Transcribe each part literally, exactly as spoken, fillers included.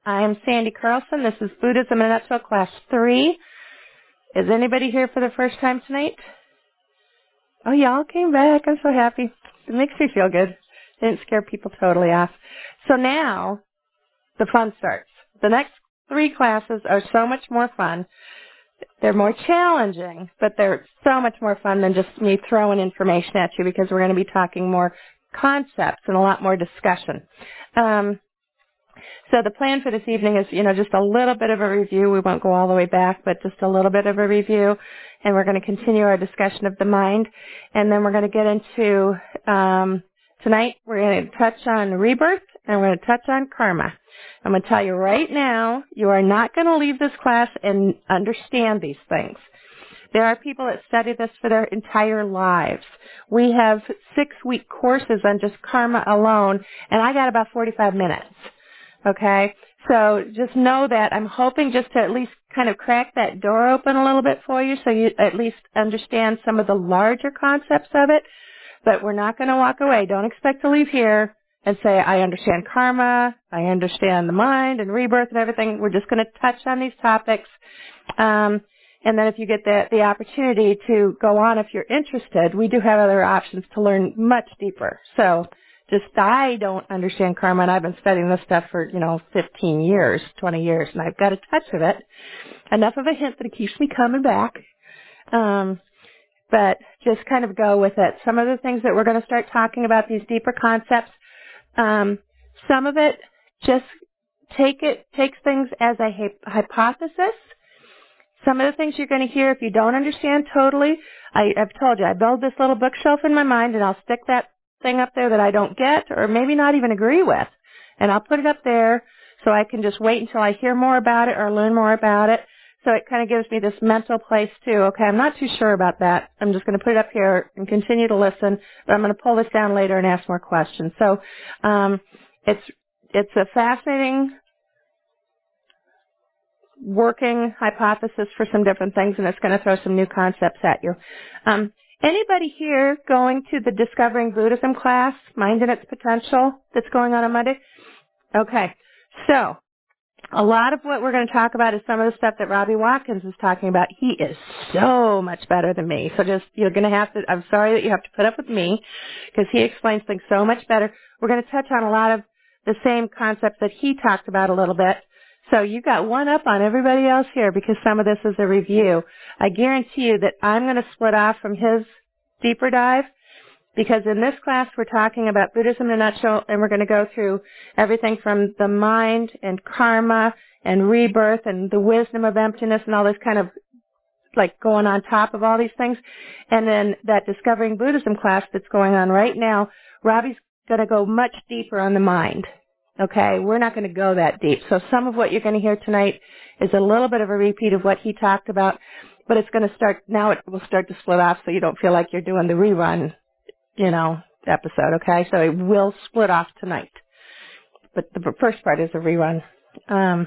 I am Sandy Carlson. This is Buddhism in a Nutshell, Class three. Is anybody here for the first time tonight? Oh, y'all came back. I'm so happy. It makes me feel good. Didn't scare people totally off. So now, the fun starts. The next three classes are so much more fun. They're more challenging, but they're so much more fun than just me throwing information at you, because we're going to be talking more concepts and a lot more discussion. Um, so the plan for this evening is, you know, just a little bit of a review. We won't go all the way back, but just a little bit of a review. And we're going to continue our discussion of the mind. And then we're going to get into, um, tonight, we're going to touch on rebirth, and we're going to touch on karma. I'm going to tell you right now, you are not going to leave this class and understand these things. There are people that study this for their entire lives. We have six-week courses on just karma alone, and I got about forty-five minutes. Okay? So just know that I'm hoping just to at least kind of crack that door open a little bit for you, so you at least understand some of the larger concepts of it. But we're not going to walk away. Don't expect to leave here and say, I understand karma, I understand the mind and rebirth and everything. We're just going to touch on these topics. Um, and then if you get the, the opportunity to go on if you're interested, we do have other options to learn much deeper. So just I don't understand karma, and I've been studying this stuff for, you know, fifteen years, twenty years, and I've got a touch of it. Enough of a hint that it keeps me coming back. Um, but just kind of go with it. Some of the things that we're going to start talking about, these deeper concepts, um, some of it just take it, takes things as a hypothesis. Some of the things you're going to hear, if you don't understand totally, I, I've told you, I build this little bookshelf in my mind, and I'll stick that thing up there that I don't get or maybe not even agree with. And I'll put it up there so I can just wait until I hear more about it or learn more about it. So it kind of gives me this mental place too. Okay, I'm not too sure about that. I'm just going to put it up here and continue to listen, but I'm going to pull this down later and ask more questions. So um, it's it's a fascinating working hypothesis for some different things, and it's going to throw some new concepts at you. Um, anybody here going to the Discovering Buddhism class, Mind and Its Potential, that's going on on Monday? Okay, so a lot of what we're going to talk about is some of the stuff that Robbie Watkins is talking about. He is so much better than me. So just, you're going to have to, I'm sorry that you have to put up with me, because he explains things so much better. We're going to touch on a lot of the same concepts that he talked about a little bit. So you got one up on everybody else here, because some of this is a review. I guarantee you that I'm going to split off from his deeper dive, because in this class we're talking about Buddhism in a nutshell, and we're going to go through everything from the mind and karma and rebirth and the wisdom of emptiness and all this kind of like going on top of all these things. And then that Discovering Buddhism class that's going on right now, Robbie's going to go much deeper on the mind. Okay, we're not going to go that deep. So some of what you're going to hear tonight is a little bit of a repeat of what he talked about, but it's going to start, now it will start to split off so you don't feel like you're doing the rerun, you know, episode, okay? So it will split off tonight. But the first part is a rerun. Um,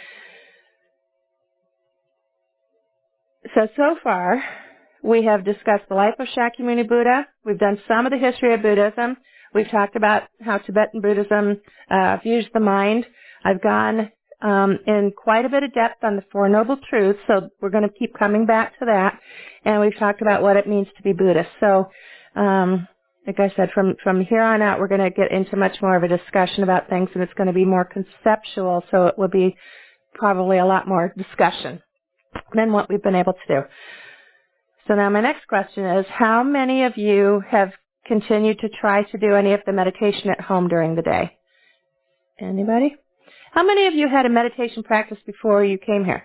so, so far, we have discussed the life of Shakyamuni Buddha. We've done some of the history of Buddhism. We've talked about how Tibetan Buddhism uh, views the mind. I've gone um, in quite a bit of depth on the Four Noble Truths, so we're going to keep coming back to that. And we've talked about what it means to be Buddhist. So, um, like I said, from, from here on out, we're going to get into much more of a discussion about things, and it's going to be more conceptual, so it will be probably a lot more discussion than what we've been able to do. So now my next question is, how many of you have continued to try to do any of the meditation at home during the day? Anybody? How many of you had a meditation practice before you came here?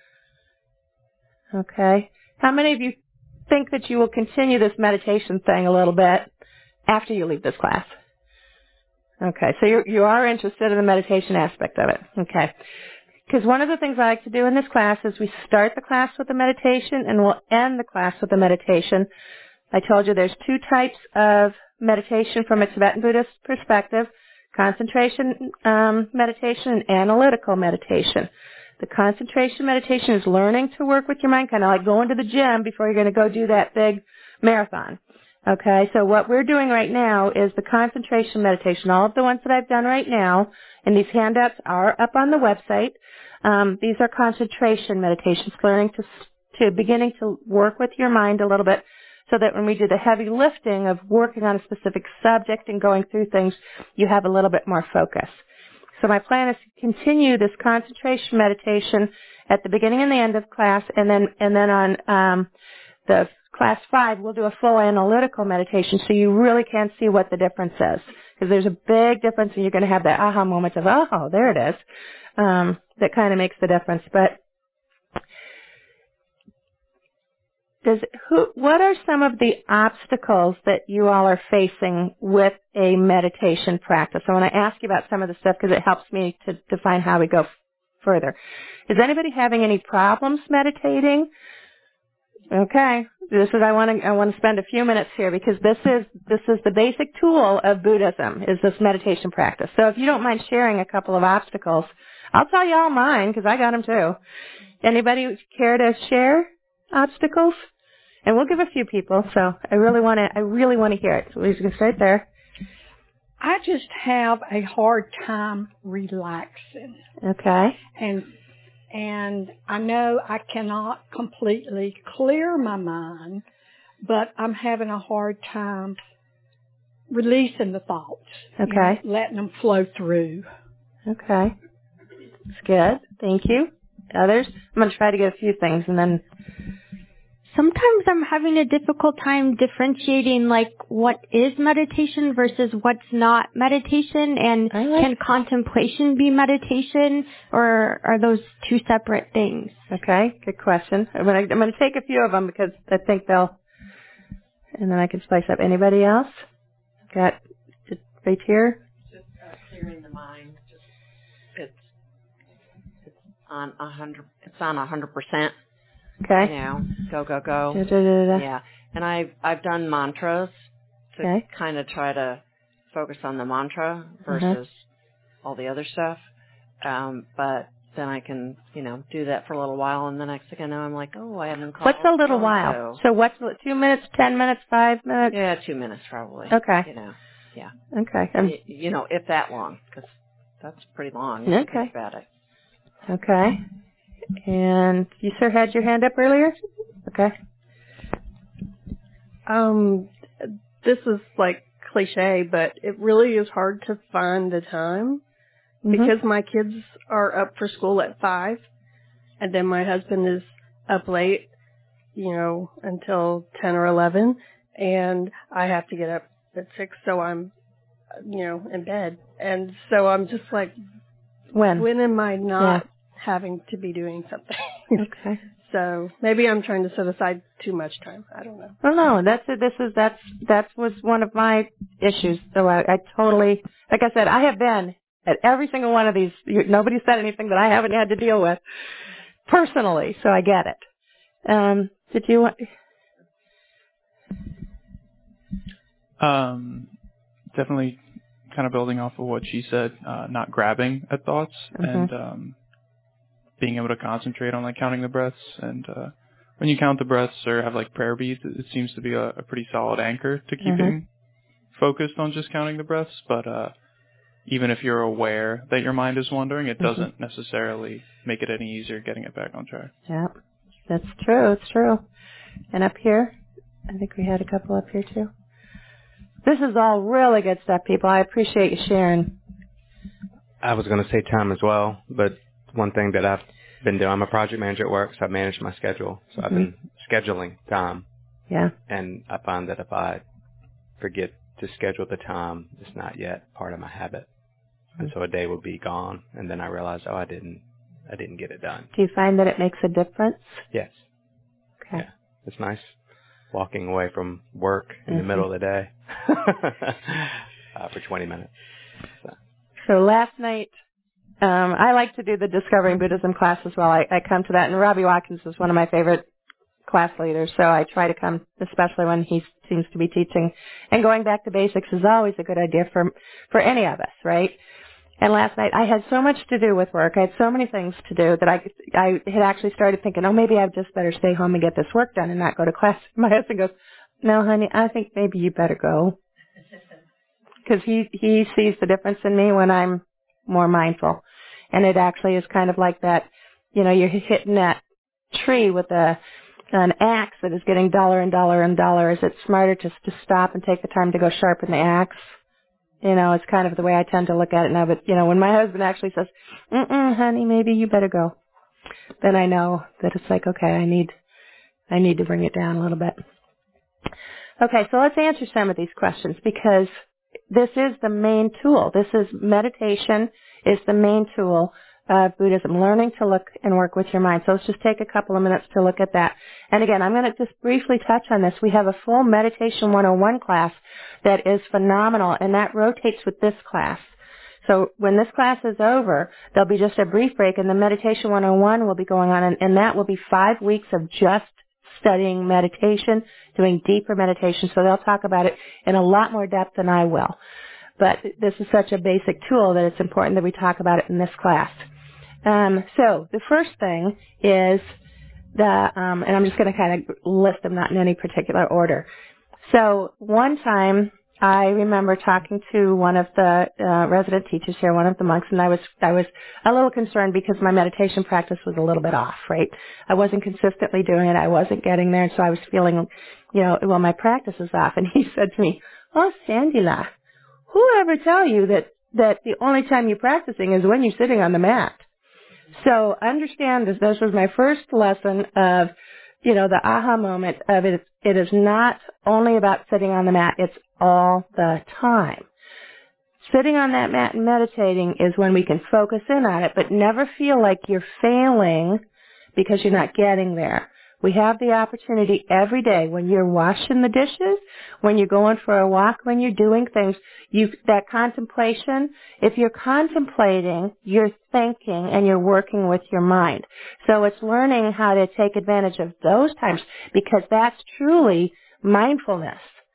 Okay. How many of you think that you will continue this meditation thing a little bit after you leave this class? Okay, so you're, you are interested in the meditation aspect of it. Okay. Because one of the things I like to do in this class is we start the class with a meditation and we'll end the class with a meditation. I told you there's two types of meditation from a Tibetan Buddhist perspective, concentration um, meditation and analytical meditation. The concentration meditation is learning to work with your mind, kind of like going to the gym before you're going to go do that big marathon. Okay, so what we're doing right now is the concentration meditation. All of the ones that I've done right now, and these handouts are up on the website. Um, these are concentration meditations, learning to to beginning to work with your mind a little bit, so that when we do the heavy lifting of working on a specific subject and going through things, you have a little bit more focus. So my plan is to continue this concentration meditation at the beginning and the end of class, and then and then on um, the class five, we'll do a full analytical meditation so you really can see what the difference is. Because there's a big difference, and you're going to have that aha moment of, oh, there it is, um, that kind of makes the difference. But does who? What are some of the obstacles that you all are facing with a meditation practice? I want to ask you about some of the stuff because it helps me to define how we go f- further. Is anybody having any problems meditating? Okay, this is I want to I want to spend a few minutes here because this is this is the basic tool of Buddhism, is this meditation practice. So if you don't mind sharing a couple of obstacles, I'll tell you all mine because I got them too. Anybody care to share obstacles? And we'll give a few people. So I really want to I really want to hear it. So we can start there. I just have a hard time relaxing. Okay. And And I know I cannot completely clear my mind, but I'm having a hard time releasing the thoughts. Okay. You know, letting them flow through. Okay. That's good. Thank you. Others? I'm going to try to get a few things and then... Sometimes I'm having a difficult time differentiating, like, what is meditation versus what's not meditation, and like can contemplation be meditation, or are those two separate things? Okay, good question. I'm going to, I'm going to take a few of them because I think they'll, and then I can spice up. Anybody else? Got just right here? Just uh, clearing the mind. Just it's it's on a hundred. It's on a hundred percent. Okay. You know, go, go, go. Da, da, da, da. Yeah. And I've, I've done mantras to Okay. kind of try to focus on the mantra versus uh-huh. all the other stuff. Um, but then I can, you know, do that for a little while, and the next thing I know, I'm like, oh, I haven't called. What's a little while? So what's two minutes, ten minutes, five minutes? Yeah, two minutes probably. Okay. You know, yeah. Okay. Um, you, you know, if that long, because that's pretty long. Okay. If you think about it. Okay. And you, sir, had your hand up earlier? Okay. Um, this is like cliche, but it really is hard to find the time mm-hmm. because my kids are up for school at five, and then my husband is up late, you know, until ten or eleven, and I have to get up at six, so I'm, you know, in bed. And so I'm just like, when? When am I not... Yeah. having to be doing something. Okay. So maybe I'm trying to set aside too much time. I don't know. Well, no, that's this is that's that was one of my issues. So I, I totally, like I said, I have been at every single one of these. You, nobody said anything that I haven't had to deal with personally, so I get it. Um, did you want? Um, definitely, kind of building off of what she said, uh, not grabbing at thoughts mm-hmm. and. Um, being able to concentrate on like counting the breaths, and uh, when you count the breaths or have like prayer beads, it seems to be a, a pretty solid anchor to keeping mm-hmm. focused on just counting the breaths. But uh, even if you're aware that your mind is wandering, it doesn't mm-hmm. necessarily make it any easier getting it back on track. Yeah, that's true. It's true. And up here, I think we had a couple up here too. This is all really good stuff, people. I appreciate you sharing. I was going to say time as well, but one thing that I've been doing, I'm a project manager at work, so I manage my schedule. So mm-hmm. I've been scheduling time. Yeah. And I find that if I forget to schedule the time, it's not yet part of my habit. Mm-hmm. And so a day will be gone, and then I realize, oh, I didn't, I didn't get it done. Do you find that it makes a difference? Yes. Okay. Yeah. It's nice walking away from work in mm-hmm. the middle of the day uh, for twenty minutes. So, so last night, Um, I like to do the Discovering Buddhism class as well. I, I come to that, and Robbie Watkins is one of my favorite class leaders, so I try to come, especially when he seems to be teaching. And going back to basics is always a good idea for for any of us, right? And last night I had so much to do with work. I had so many things to do that I I had actually started thinking, oh, maybe I just better stay home and get this work done and not go to class. My husband goes, no, honey, I think maybe you better go. Because he, he sees the difference in me when I'm more mindful. And it actually is kind of like that, you know, you're hitting that tree with a an axe that is getting duller and duller and duller. Is it smarter just to stop and take the time to go sharpen the axe? You know, it's kind of the way I tend to look at it now. But, you know, when my husband actually says, mm-mm, honey, maybe you better go, then I know that it's like, okay, I need, I need to bring it down a little bit. Okay, so let's answer some of these questions because this is the main tool. This is meditation is the main tool of Buddhism, learning to look and work with your mind. So let's just take a couple of minutes to look at that. And again, I'm going to just briefly touch on this. We have a full Meditation one oh one class that is phenomenal, and that rotates with this class. So when this class is over, there'll be just a brief break, and the Meditation one oh one will be going on, and, and that will be five weeks of just studying meditation, doing deeper meditation. So they'll talk about it in a lot more depth than I will. But this is such a basic tool that it's important that we talk about it in this class. Um, so the first thing is the, um, and I'm just going to kind of list them, not in any particular order. So one time I remember talking to one of the uh, resident teachers here, one of the monks, and I was I was a little concerned because my meditation practice was a little bit off, right? I wasn't consistently doing it. I wasn't getting there, and so I was feeling, you know, well, my practice is off. And he said to me, "Oh, Sandila, who ever tell you that that the only time you're practicing is when you're sitting on the mat?" So understand this. This was my first lesson of, you know, the aha moment of it. It is not only about sitting on the mat. It's all the time. Sitting on that mat and meditating is when we can focus in on it, but never feel like you're failing because you're not getting there. We have the opportunity every day when you're washing the dishes, when you're going for a walk, when you're doing things, you, that contemplation, if you're contemplating, you're thinking and you're working with your mind. So it's learning how to take advantage of those times because that's truly mindfulness.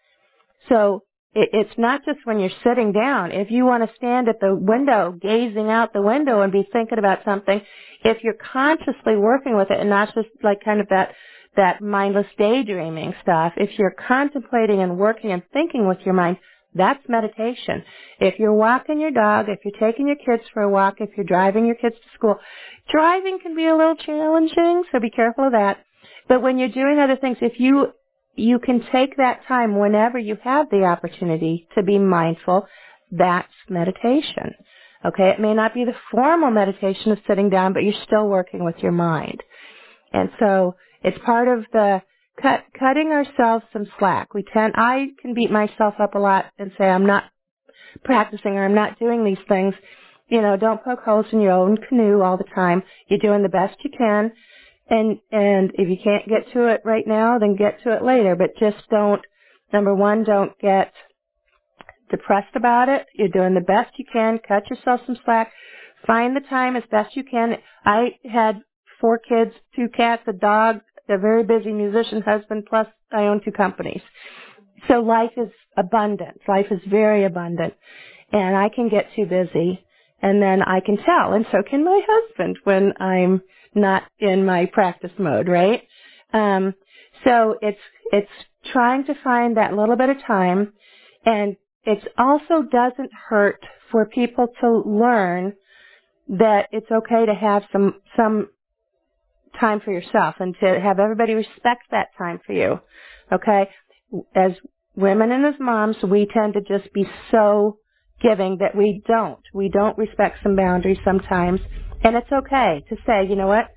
So it, it's not just when you're sitting down. If you want to stand at the window, gazing out the window and be thinking about something, if you're consciously working with it and not just like kind of that, that mindless daydreaming stuff, if you're contemplating and working and thinking with your mind, that's meditation. If you're walking your dog, if you're taking your kids for a walk, if you're driving your kids to school, driving can be a little challenging, so be careful of that. But when you're doing other things, if you You can take that time whenever you have the opportunity to be mindful. That's meditation. Okay? It may not be the formal meditation of sitting down, but you're still working with your mind. And so it's part of the cut, cutting ourselves some slack. We tend, I can beat myself up a lot and say I'm not practicing or I'm not doing these things. You know, don't poke holes in your own canoe all the time. You're doing the best you can. And, and if you can't get to it right now, then get to it later. But just don't, number one, don't get depressed about it. You're doing the best you can. Cut yourself some slack. Find the time as best you can. I had four kids, two cats, a dog, a very busy musician husband, plus I own two companies. So life is abundant. Life is very abundant. And I can get too busy. And then I can tell. And so can my husband when I'm not in my practice mode, right? Um, so it's it's trying to find that little bit of time, and it also doesn't hurt for people to learn that it's okay to have some some time for yourself and to have everybody respect that time for you. Okay, as women and as moms, we tend to just be so giving that we don't we don't respect some boundaries sometimes. And it's okay to say, you know what,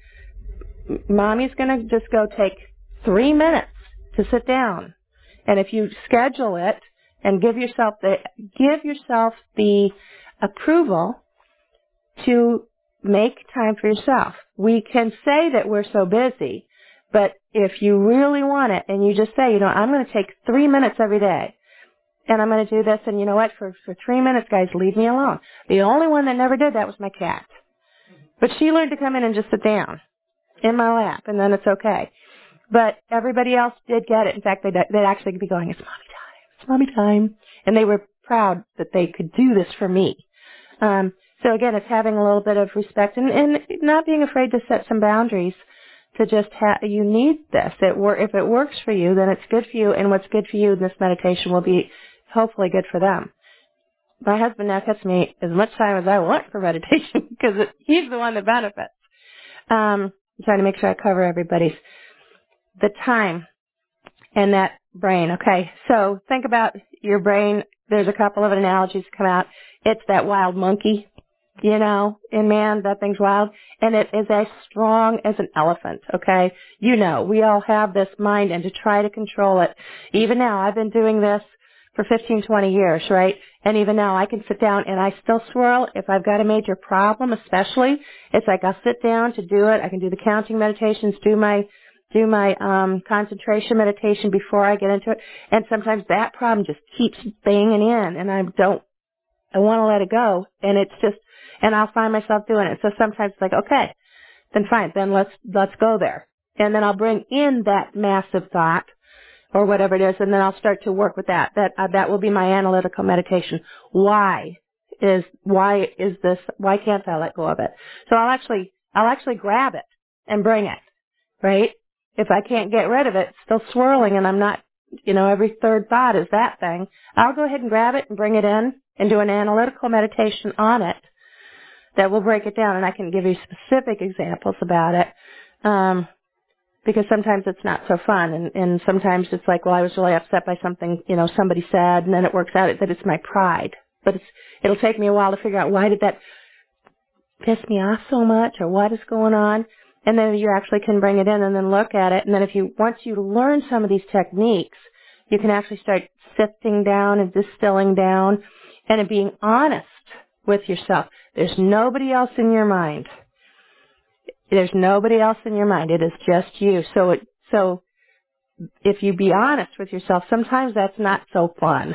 Mommy's going to just go take three minutes to sit down. And if you schedule it and give yourself the give yourself the approval to make time for yourself. We can say that we're so busy, but if you really want it and you just say, you know, I'm going to take three minutes every day. And I'm going to do this, and you know what, for, for three minutes, guys, leave me alone. The only one that never did that was my cat. But she learned to come in and just sit down in my lap, and then it's okay. But everybody else did get it. In fact, they'd, they'd actually be going, it's mommy time, it's mommy time. And they were proud that they could do this for me. Um, so again, it's having a little bit of respect and, and not being afraid to set some boundaries to just have, you need this. It wor- if it works for you, then it's good for you, and what's good for you in this meditation will be hopefully good for them. My husband now gets me as much time as I want for meditation because it, he's the one that benefits. Um, I'm trying to make sure I cover everybody's. The time and that brain. Okay, so think about your brain. There's a couple of analogies that come out. It's that wild monkey, you know, in man, that thing's wild. And it is as strong as an elephant, okay? You know, we all have this mind, and to try to control it. Even now, I've been doing this for fifteen, twenty years, right? And even now, I can sit down and I still swirl. If I've got a major problem, especially, it's like I'll sit down to do it. I can do the counting meditations, do my do my um concentration meditation before I get into it. And sometimes that problem just keeps banging in, and I don't, I want to let it go. And it's just, and I'll find myself doing it. So sometimes it's like, okay, then fine, then let's, let's go there. And then I'll bring in that massive thought or whatever it is, and then I'll start to work with that. That, uh, that will be my analytical meditation. Why is, why is this, why can't I let go of it? So I'll actually, I'll actually grab it and bring it, right? If I can't get rid of it, it's still swirling, and I'm not, you know, every third thought is that thing. I'll go ahead and grab it and bring it in and do an analytical meditation on it that will break it down, and I can give you specific examples about it, um, because sometimes it's not so fun, and, and sometimes it's like, well, I was really upset by something, you know, somebody said, and then it works out that it's my pride. But it's, it'll take me a while to figure out, why did that piss me off so much, or what is going on? And then you actually can bring it in and then look at it. And then if you, once you learn some of these techniques, you can actually start sifting down and distilling down and being honest with yourself. There's nobody else in your mind. There's nobody else in your mind. It is just you. So it, so if you be honest with yourself, sometimes that's not so fun.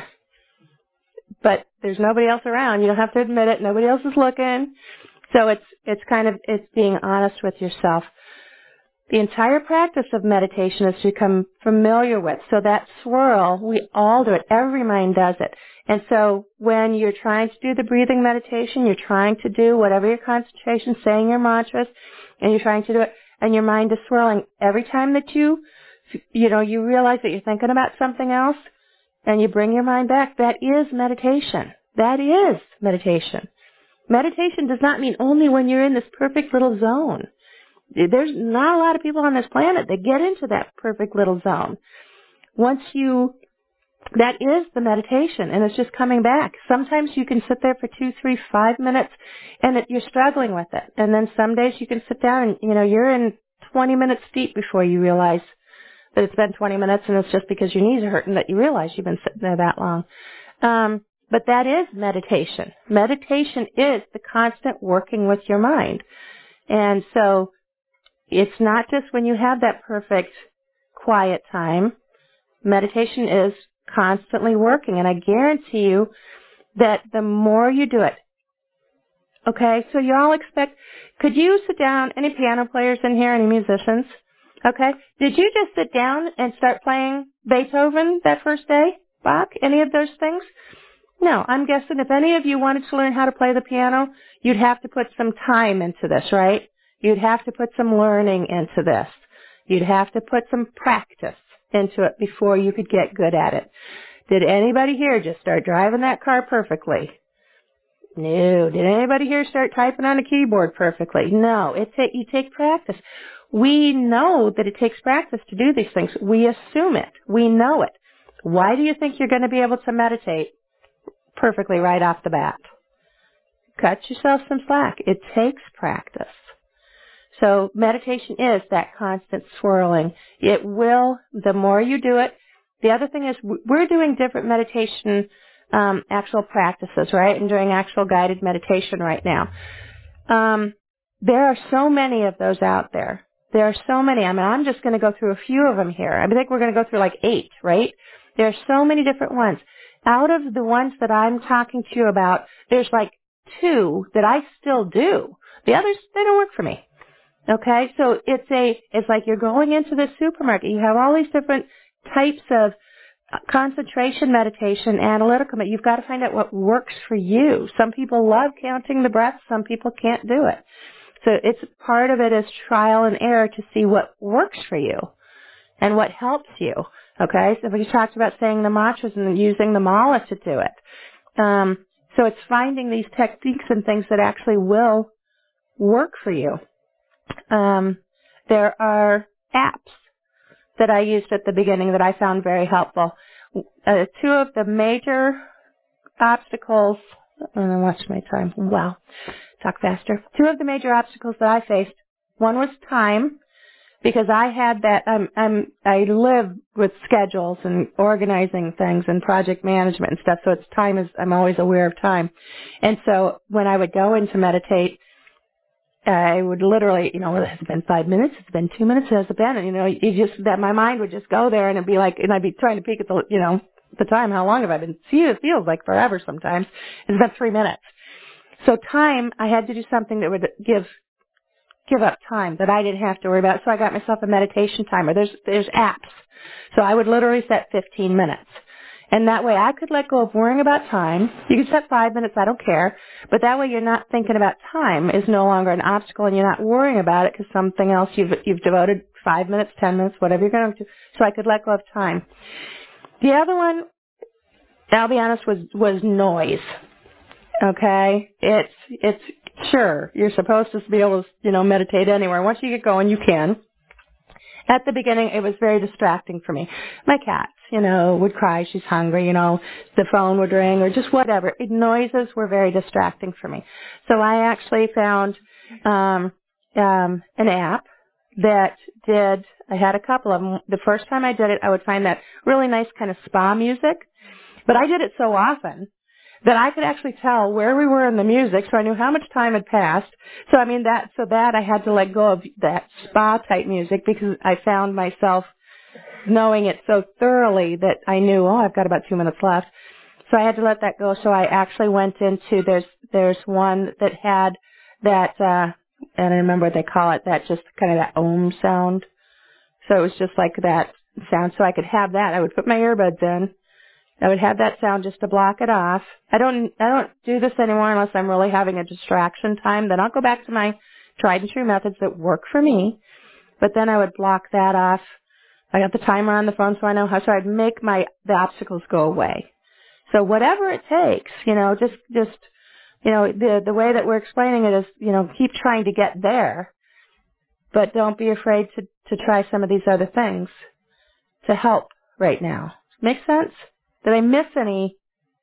But there's nobody else around. You don't have to admit it. Nobody else is looking. So it's, it's kind of, it's being honest with yourself. The entire practice of meditation is to become familiar with. So that swirl, we all do it. Every mind does it. And so when you're trying to do the breathing meditation, you're trying to do whatever your concentration, saying your mantras, and you're trying to do it, and your mind is swirling. Every time that you, you know, you realize that you're thinking about something else, and you bring your mind back, that is meditation. That is meditation. Meditation does not mean only when you're in this perfect little zone. There's not a lot of people on this planet that get into that perfect little zone. Once you, that is the meditation, and it's just coming back. Sometimes you can sit there for two, three, five minutes, and it, you're struggling with it. And then some days you can sit down and, you know, you're in twenty minutes deep before you realize that it's been twenty minutes, and it's just because your knees are hurting that you realize you've been sitting there that long. Um, But that is meditation. Meditation is the constant working with your mind. And so it's not just when you have that perfect quiet time. Meditation is constantly working. And I guarantee you that the more you do it, okay, so you all expect, could you sit down, any piano players in here, any musicians? Okay, did you just sit down and start playing Beethoven that first day? Bach? Any of those things? No, I'm guessing if any of you wanted to learn how to play the piano, you'd have to put some time into this, right? You'd have to put some learning into this. You'd have to put some practice into it before you could get good at it. Did anybody here just start driving that car perfectly? No. Did anybody here start typing on a keyboard perfectly? No. It ta- you take practice. We know that it takes practice to do these things. We assume it. We know it. Why do you think you're going to be able to meditate perfectly right off the bat? Cut yourself some slack. It takes practice. So meditation is that constant swirling. It will, the more you do it. The other thing is we're doing different meditation um, actual practices, right? And doing actual guided meditation right now. Um, there are so many of those out there. There are so many. I mean, I'm just going to go through a few of them here. I think we're going to go through like eight, right? There are so many different ones. Out of the ones that I'm talking to you about, there's like two that I still do. The others, they don't work for me. Okay? So it's a, it's like you're going into the supermarket. You have all these different types of concentration meditation, analytical, but you've got to find out what works for you. Some people love counting the breath. Some people can't do it. So it's part of it is trial and error to see what works for you and what helps you. Okay, so we talked about saying the mantras and using the mala to do it. Um, so it's finding these techniques and things that actually will work for you. Um, there are apps that I used at the beginning that I found very helpful. Uh, two of the major obstacles, I'm going to watch my time. Wow, talk faster. Two of the major obstacles that I faced, one was time, because I had that, I'm, I'm, I live with schedules and organizing things and project management and stuff, so it's time is, I'm always aware of time. And so when I would go in to meditate, I would literally, you know, well, it's been five minutes, it's been two minutes, has it been? And, you know, you just, that my mind would just go there and it'd be like, and I'd be trying to peek at the, you know, the time, how long have I been? See, it feels like forever sometimes. It's been three minutes. So time, I had to do something that would give, give up time that I didn't have to worry about. So I got myself a meditation timer. There's, there's apps. So I would literally set fifteen minutes. And that way I could let go of worrying about time. You can set five minutes, I don't care. But that way you're not thinking about time is no longer an obstacle and you're not worrying about it because something else you've, you've devoted five minutes, ten minutes, whatever you're going to do. So I could let go of time. The other one, I'll be honest, was, was noise. Okay? It's, it's, sure, you're supposed to be able to, you know, meditate anywhere. Once you get going, you can. At the beginning, it was very distracting for me. My cat, you know, would cry, she's hungry, you know, the phone would ring or just whatever. It, noises were very distracting for me. So I actually found um, um, an app that did, I had a couple of them. The first time I did it, I would find that really nice kind of spa music. But I did it so often that I could actually tell where we were in the music, so I knew how much time had passed. So I mean that, so that I had to let go of that spa type music because I found myself knowing it so thoroughly that I knew, oh, I've got about two minutes left. So I had to let that go. So I actually went into, there's, there's one that had that, uh, and I remember what they call it, that just kind of that om sound. So it was just like that sound. So I could have that. I would put my earbuds in. I would have that sound just to block it off. I don't, I don't do this anymore unless I'm really having a distraction time. Then I'll go back to my tried and true methods that work for me. But then I would block that off. I got the timer on the phone so I know how, so I'd make my, the obstacles go away. So whatever it takes, you know, just, just, you know, the, the way that we're explaining it is, you know, keep trying to get there, but don't be afraid to, to try some of these other things to help right now. Make sense? Did I miss any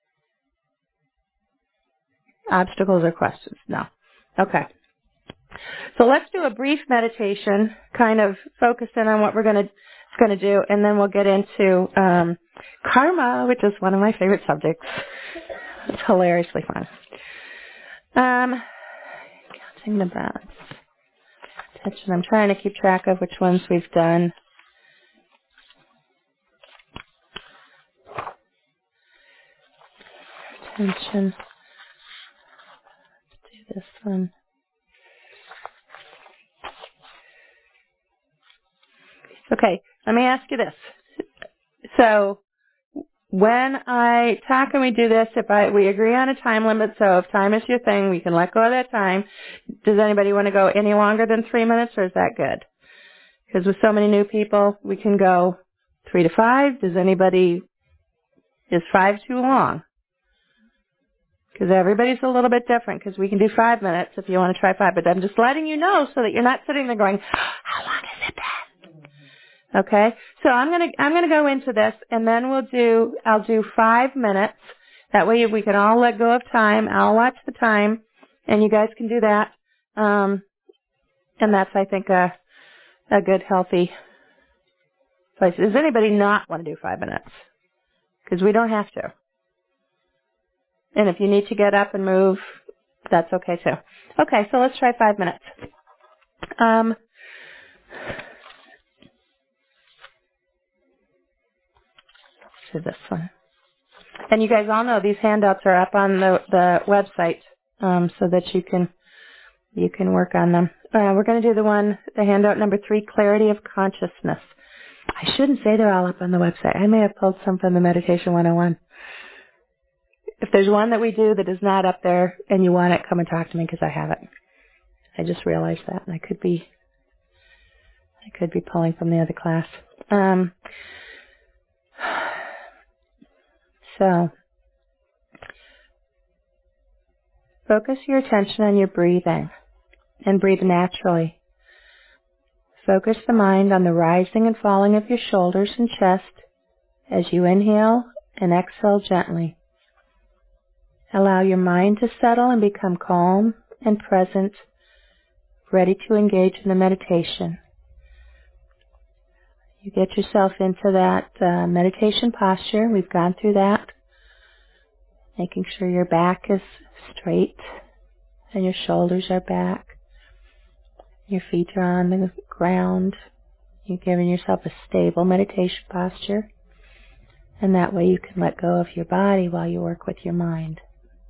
obstacles or questions? No. Okay. So let's do a brief meditation, kind of focus in on what we're going to going to do, and then we'll get into um, karma, which is one of my favorite subjects. It's hilariously fun. Um, counting the breaths. Attention. I'm trying to keep track of which ones we've done. Attention. Let's do this one. Okay, let me ask you this. So, when I talk and we do this, if I we agree on a time limit, so if time is your thing, we can let go of that time. Does anybody want to go any longer than three minutes, or is that good? Because with so many new people, we can go three to five. Does anybody, is five too long? Because everybody's a little bit different, because we can do five minutes if you want to try five, but I'm just letting you know so that you're not sitting there going, how long has it been? Okay, so I'm gonna I'm gonna go into this, and then we'll do I'll do five minutes. That way we can all let go of time. I'll watch the time, and you guys can do that. Um, and that's I think a a good healthy place. Does anybody not want to do five minutes? Because we don't have to. And if you need to get up and move, that's okay too. Okay, so let's try five minutes. Um. To this one. And you guys all know these handouts are up on the, the website um, so that you can you can work on them. Uh, we're going to do the one, the handout number three, Clarity of Consciousness. I shouldn't say they're all up on the website. I may have pulled some from the Meditation one oh one. If there's one that we do that is not up there and you want it, come and talk to me because I have it. I just realized that, and I could be, I could be pulling from the other class. Um, so, focus your attention on your breathing, and breathe naturally. Focus the mind on the rising and falling of your shoulders and chest as you inhale and exhale gently. Allow your mind to settle and become calm and present, ready to engage in the meditation. You get yourself into that uh, meditation posture. We've gone through that. Making sure your back is straight and your shoulders are back. Your feet are on the ground. You're giving yourself a stable meditation posture. And that way you can let go of your body while you work with your mind.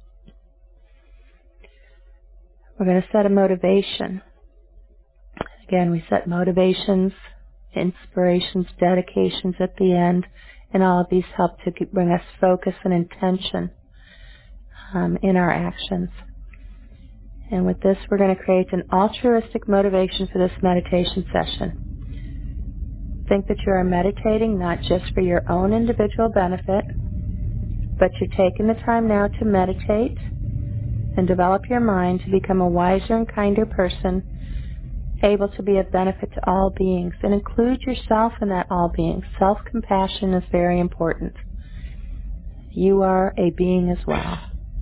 We're going to set a motivation. Again, we set motivations, inspirations, dedications at the end, and all of these help to bring us focus and intention um, in our actions. And with this, we're going to create an altruistic motivation for this meditation session. Think that you are meditating not just for your own individual benefit, but you're taking the time now to meditate and develop your mind to become a wiser and kinder person, able to be of benefit to all beings, and include yourself in that all beings. Self-compassion is very important. You are a being as well.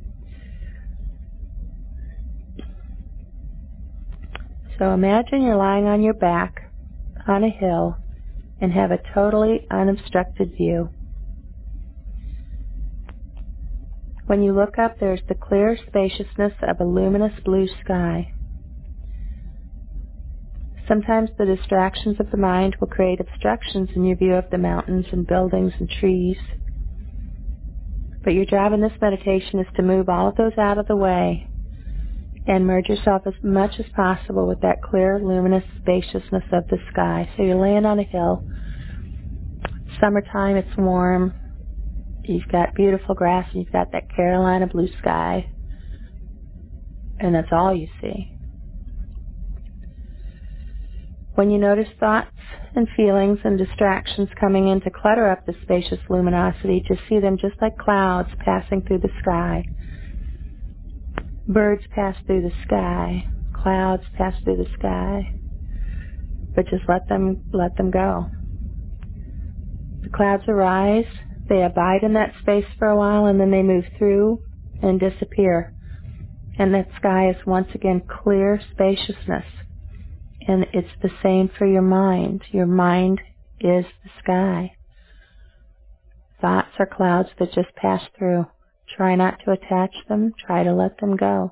So imagine you're lying on your back on a hill and have a totally unobstructed view. When you look up, there's the clear spaciousness of a luminous blue sky. Sometimes the distractions of the mind will create obstructions in your view of the mountains and buildings and trees. But your job in this meditation is to move all of those out of the way and merge yourself as much as possible with that clear, luminous spaciousness of the sky. So you're laying on a hill. Summertime, it's warm. You've got beautiful grass, and you've got that Carolina blue sky. And that's all you see. When you notice thoughts and feelings and distractions coming in to clutter up the spacious luminosity, just see them just like clouds passing through the sky. Birds pass through the sky. Clouds pass through the sky. But just let them, let them go. The clouds arise. They abide in that space for a while, and then they move through and disappear. And that sky is once again clear spaciousness. And it's the same for your mind. Your mind is the sky. Thoughts are clouds that just pass through. Try not to attach them. Try to let them go.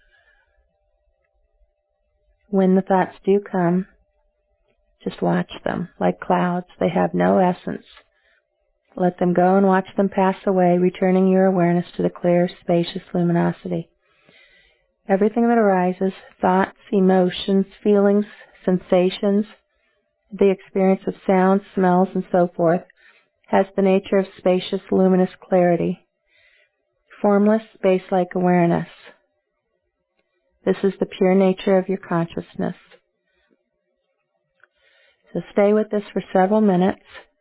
When the thoughts do come, just watch them like clouds. They have no essence. Let them go and watch them pass away, returning your awareness to the clear, spacious luminosity. Everything that arises, thoughts, emotions, feelings, sensations, the experience of sounds, smells, and so forth, has the nature of spacious, luminous clarity. Formless, space-like awareness. This is the pure nature of your consciousness. So stay with this for several minutes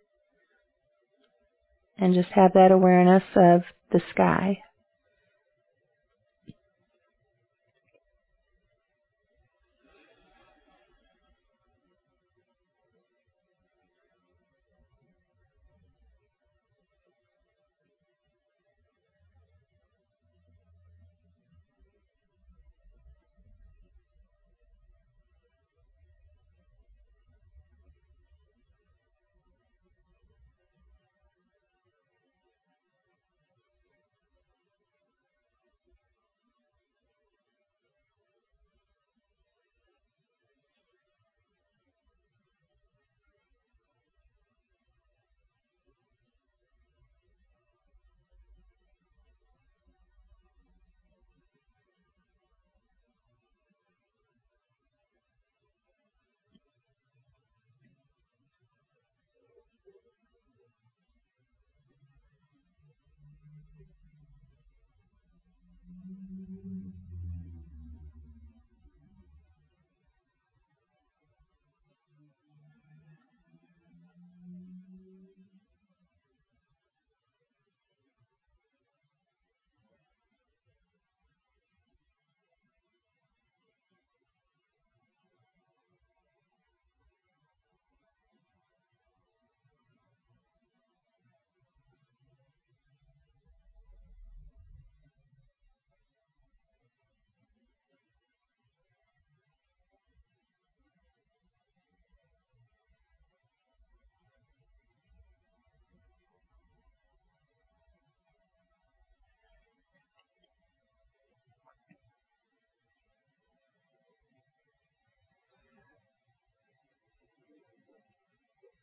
and just have that awareness of the sky.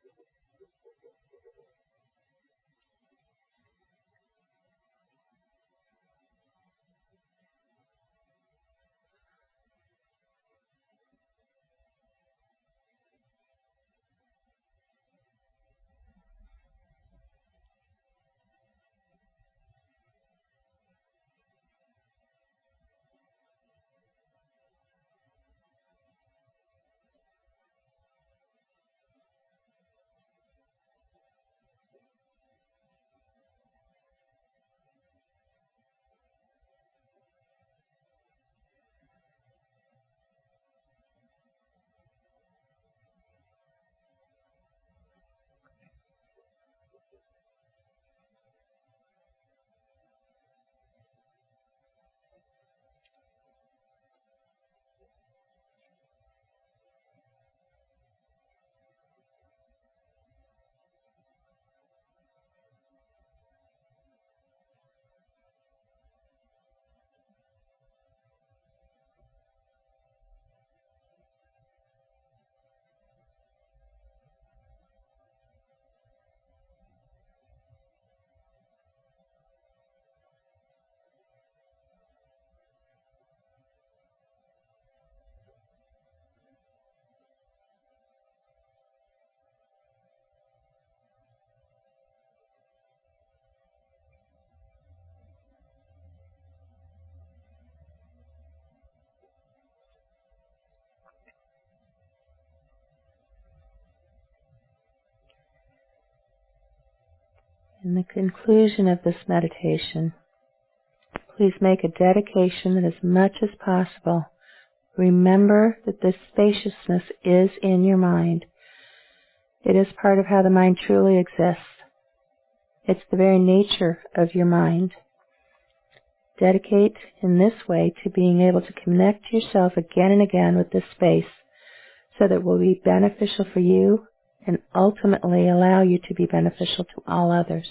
In the conclusion of this meditation, please make a dedication that as much as possible, remember that this spaciousness is in your mind. It is part of how the mind truly exists. It's the very nature of your mind. Dedicate in this way to being able to connect yourself again and again with this space so that it will be beneficial for you and ultimately allow you to be beneficial to all others.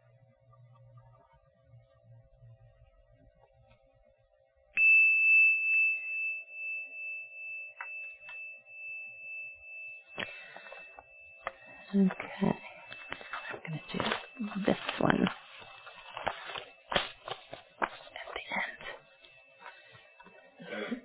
Okay, I'm going to do this one at the end.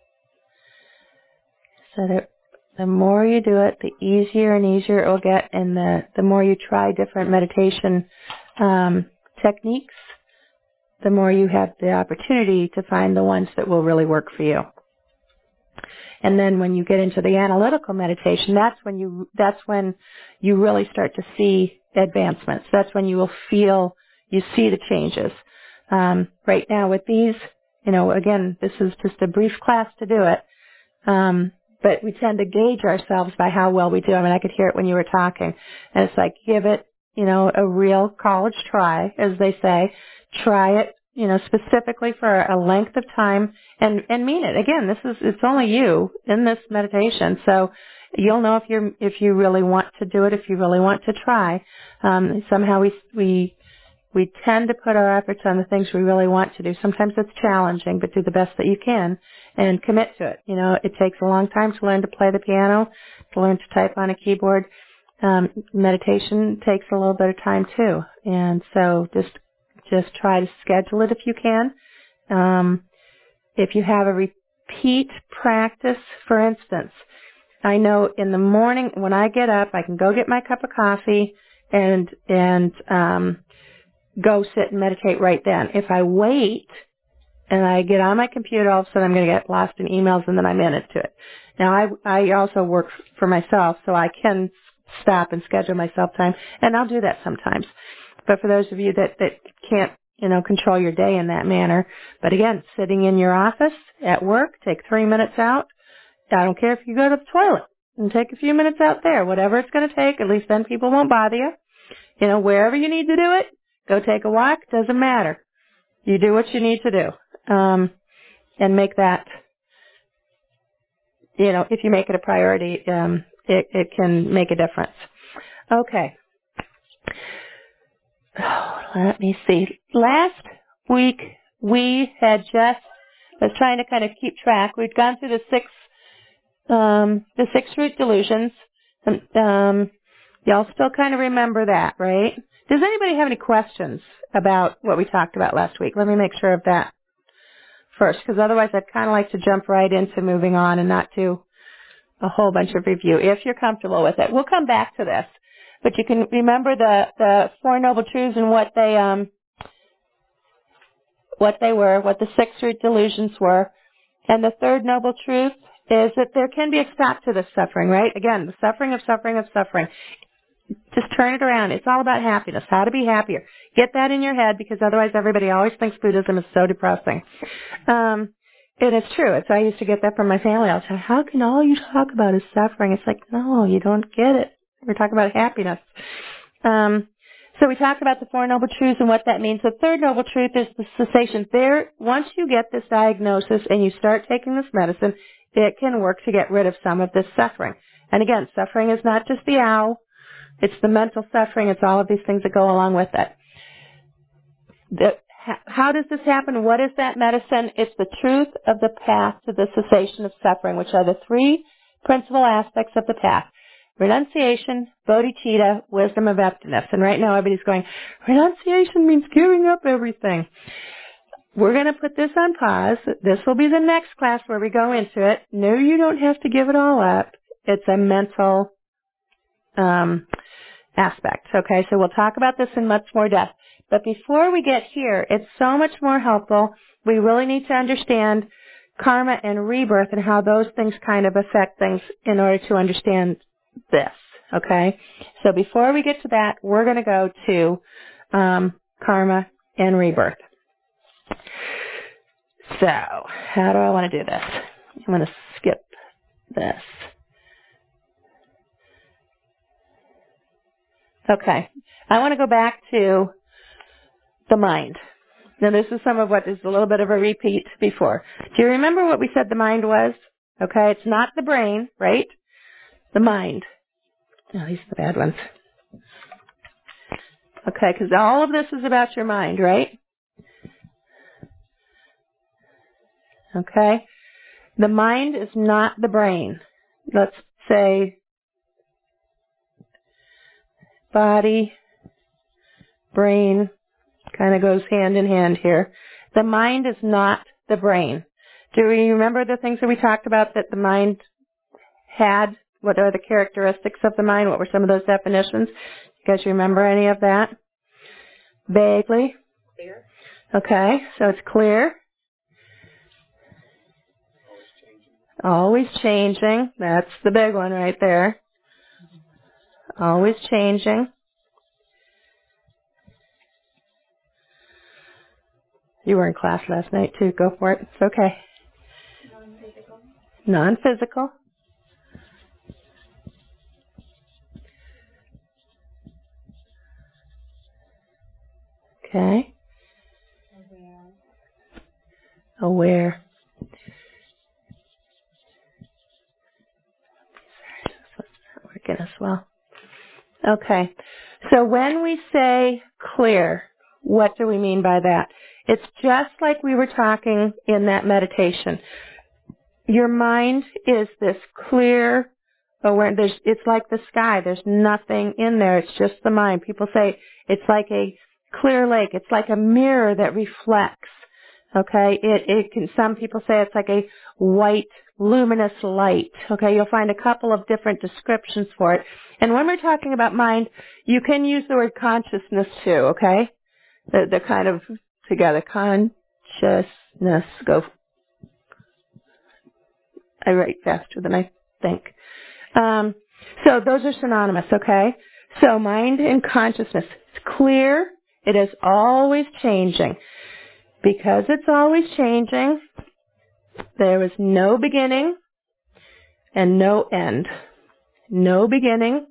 So that the more you do it, the easier and easier it will get, and the, the more you try different meditation um, techniques, the more you have the opportunity to find the ones that will really work for you. And then when you get into the analytical meditation, that's when you that's when you really start to see advancements. That's when you will feel you see the changes. Um, right now with these, you know, again, this is just a brief class to do it. Um, but we tend to gauge ourselves by how well we do. I mean, I could hear it when you were talking. And it's like, give it, you know, a real college try, as they say. Try it, you know, specifically for a length of time and, and mean it. Again, this is, it's only you in this meditation. So you'll know if you're, if you really want to do it, if you really want to try. Um, somehow we, we, we tend to put our efforts on the things we really want to do. Sometimes it's challenging, but do the best that you can and commit to it. You know, it takes a long time to learn to play the piano, to learn to type on a keyboard. Um, meditation takes a little bit of time too. And so just, just try to schedule it if you can. Um, if you have a repeat practice, for instance, I know in the morning when I get up, I can go get my cup of coffee and, and, um, go sit and meditate right then. If I wait and I get on my computer, all of a sudden I'm going to get lost in emails and then I'm in it to it. Now I, I also work for myself, so I can stop and schedule myself time, and I'll do that sometimes. But for those of you that, that can't, you know, control your day in that manner, but again, sitting in your office at work, take three minutes out. I don't care if you go to the toilet and take a few minutes out there, whatever it's going to take, at least then people won't bother you. You know, wherever you need to do it, go take a walk, doesn't matter. You do what you need to do. Um, and make that, you know, if you make it a priority, um, it, it can make a difference. Okay. Oh, let me see. Last week, we had just, I was trying to kind of keep track. We'd gone through the six, um, the six root delusions. Um, Y'all still kind of remember that, right? Does anybody have any questions about what we talked about last week? Let me make sure of that first, because otherwise I'd kind of like to jump right into moving on and not do a whole bunch of review, if you're comfortable with it. We'll come back to this. But you can remember the, the Four Noble Truths and what they, um, what they were, what the six root delusions were. And the third noble truth is that there can be a stop to this suffering, right? Again, the suffering of suffering of suffering. Just turn it around. It's all about happiness, how to be happier. Get that in your head, because otherwise everybody always thinks Buddhism is so depressing. Um, and it's true. It's, I used to get that from my family all the time. How can all you talk about is suffering? It's like, no, you don't get it. We're talking about happiness. Um, so we talked about the Four Noble Truths and what that means. The third noble truth is the cessation. There, once you get this diagnosis and you start taking this medicine, it can work to get rid of some of this suffering. And again, suffering is not just the ow. It's the mental suffering. It's all of these things that go along with it. The, how does this happen? What is that medicine? It's the truth of the path to the cessation of suffering, which are the three principal aspects of the path. Renunciation, bodhicitta, wisdom of emptiness. And right now everybody's going, renunciation means giving up everything. We're going to put this on pause. This will be the next class where we go into it. No, you don't have to give it all up. It's a mental um, aspect. Okay, so we'll talk about this in much more depth. But before we get here, it's so much more helpful. We really need to understand karma and rebirth and how those things kind of affect things in order to understand this. Okay, so before we get to that, we're going to go to um, karma and rebirth. So, how do I want to do this? I'm going to skip this. Okay, I want to go back to the mind. Now, this is some of what is a little bit of a repeat before. Do you remember what we said the mind was? Okay, it's not the brain, right? The mind. Oh, these are the bad ones. Okay, because all of this is about your mind, right? Okay? The mind is not the brain. Let's say body, brain, kind of goes hand in hand here. The mind is not the brain. Do we remember the things that we talked about that the mind had? What are the characteristics of the mind? What were some of those definitions? You guys remember any of that? Vaguely? Clear. Okay, so it's clear. Always changing. That's the big one right there. Always changing. You were in class last night too. Go for it. It's okay. Non-physical. Non-physical. Okay. Aware. Aware. That's not working as well. Okay. So when we say clear, what do we mean by that? It's just like we were talking in that meditation. Your mind is this clear awareness. It's like the sky. There's nothing in there. It's just the mind. People say it's like a clear lake. It's like a mirror that reflects. Okay, it it can. Some people say it's like a white luminous light. Okay, you'll find a couple of different descriptions for it. And when we're talking about mind, you can use the word consciousness too. Okay, they're, they're kind of together. Consciousness. Go. I write faster than I think. Um, so those are synonymous. Okay, so mind and consciousness. It's clear. It is always changing. Because it's always changing, there is no beginning and no end. No beginning.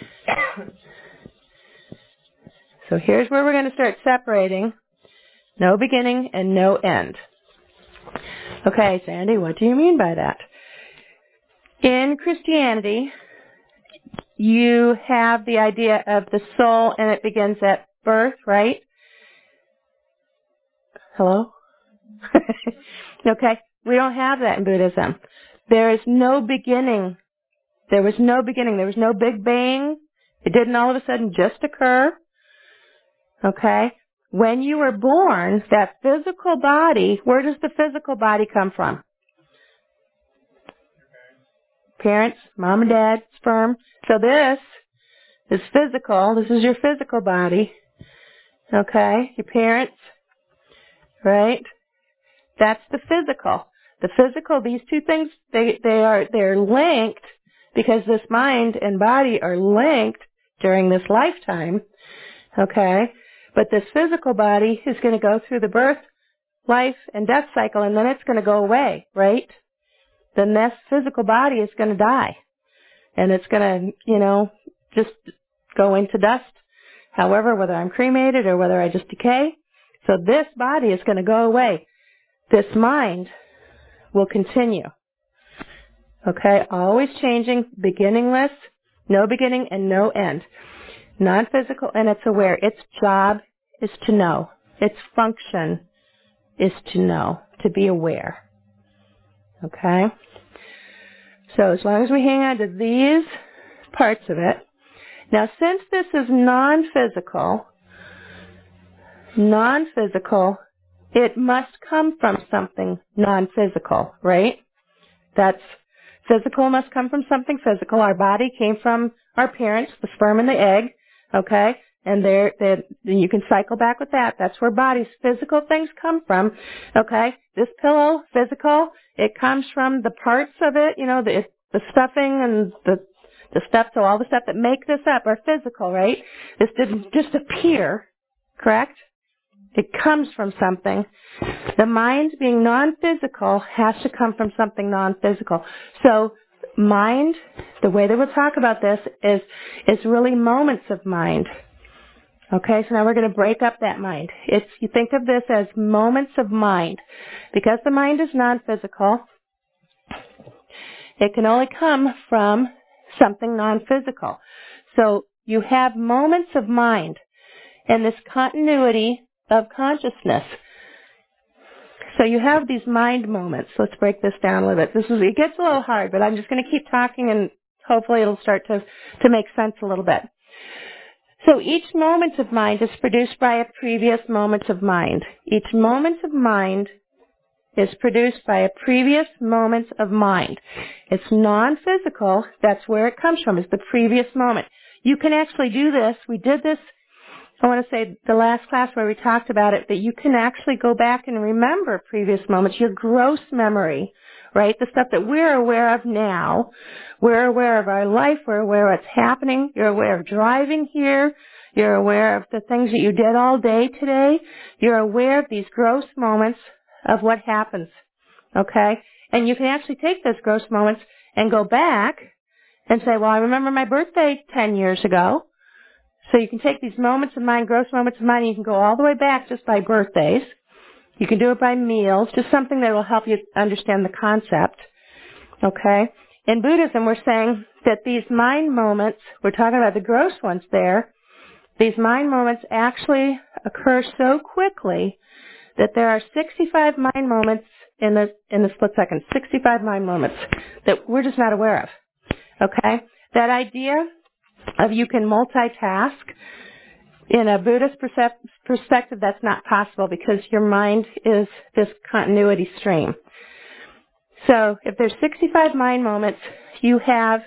So here's where we're going to start separating. No beginning and no end. Okay, Sandy, what do you mean by that? In Christianity, you have the idea of the soul and it begins at birth, right? Hello? Okay, we don't have that in Buddhism. There is no beginning. There was no beginning. There was no Big Bang. It didn't all of a sudden just occur. Okay? When you were born, that physical body, where does the physical body come from? Parents, mom and dad, sperm. So this is physical. This is your physical body. Okay? Your parents, right? That's the physical. The physical, these two things, they, they are, they're linked because this mind and body are linked during this lifetime. Okay? But this physical body is going to go through the birth, life, and death cycle, and then it's going to go away, right? Then this physical body is going to die. And it's going to, you know, just go into dust. However, whether I'm cremated or whether I just decay. So this body is going to go away. This mind will continue. Okay? Always changing, beginningless, no beginning and no end. Non-physical, and it's aware. Its job is to know. Its function is to know, to be aware. Okay? So as long as we hang on to these parts of it. Now, since this is non-physical, non-physical, it must come from something non-physical, right? That's physical must come from something physical. Our body came from our parents, the sperm and the egg. Okay? And there, then you can cycle back with that. That's where bodies, physical things come from. Okay? This pillow, physical, it comes from the parts of it, you know, the, the stuffing and the, the stuff, so all the stuff that make this up are physical, right? This didn't just appear, correct? It comes from something. The mind being non-physical has to come from something non-physical. So, mind, the way that we'll talk about this is, is really moments of mind. Okay, so now we're going to break up that mind. It's, you think of this as moments of mind. Because the mind is non-physical, it can only come from something non-physical. So you have moments of mind and this continuity of consciousness. So you have these mind moments. Let's break this down a little bit. This is, it gets a little hard, but I'm just going to keep talking and hopefully it'll start to, to make sense a little bit. So each moment of mind is produced by a previous moment of mind. Each moment of mind is produced by a previous moment of mind. It's non-physical. That's where it comes from, is the previous moment. You can actually do this. We did this, I want to say the last class where we talked about it, that you can actually go back and remember previous moments, your gross memory, right? The stuff that we're aware of now. We're aware of our life. We're aware of what's happening. You're aware of driving here. You're aware of the things that you did all day today. You're aware of these gross moments of what happens, okay? And you can actually take those gross moments and go back and say, well, I remember my birthday ten years ago. So you can take these moments of mind, gross moments of mind, and you can go all the way back just by birthdays. You can do it by meals, just something that will help you understand the concept. Okay? In Buddhism, we're saying that these mind moments, we're talking about the gross ones there, these mind moments actually occur so quickly that there are sixty-five mind moments in the in the split second, sixty-five mind moments that we're just not aware of. Okay? That idea of you can multitask, in a Buddhist perspective, that's not possible because your mind is this continuity stream. So if there's sixty-five mind moments, you have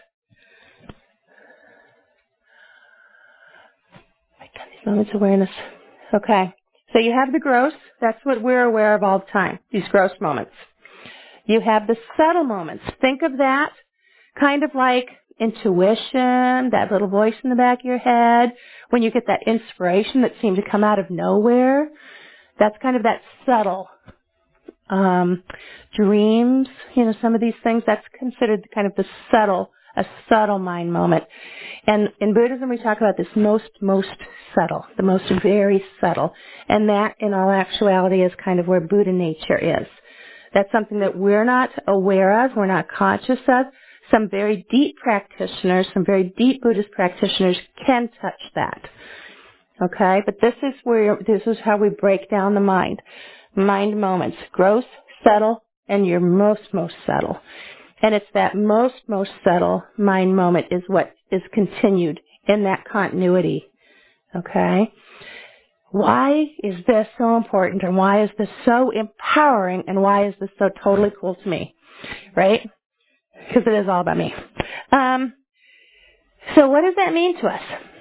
these moments of awareness. Okay. So you have the gross. That's what we're aware of all the time, these gross moments. You have the subtle moments. Think of that kind of like intuition, that little voice in the back of your head, when you get that inspiration that seems to come out of nowhere. That's kind of that subtle um, dreams, you know, some of these things. That's considered kind of the subtle, a subtle mind moment. And in Buddhism, we talk about this most, most subtle, the most very subtle. And that, in all actuality, is kind of where Buddha nature is. That's something that we're not aware of, we're not conscious of. Some very deep practitioners, some very deep Buddhist practitioners can touch that. Okay? But this is where, this is how we break down the mind. Mind moments. Gross, subtle, and your most, most subtle. And it's that most, most subtle mind moment is what is continued in that continuity. Okay? Why is this so important, and why is this so empowering, and why is this so totally cool to me? Right? Because it is all about me. Um, so what does that mean to us?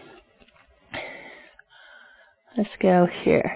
Let's go here.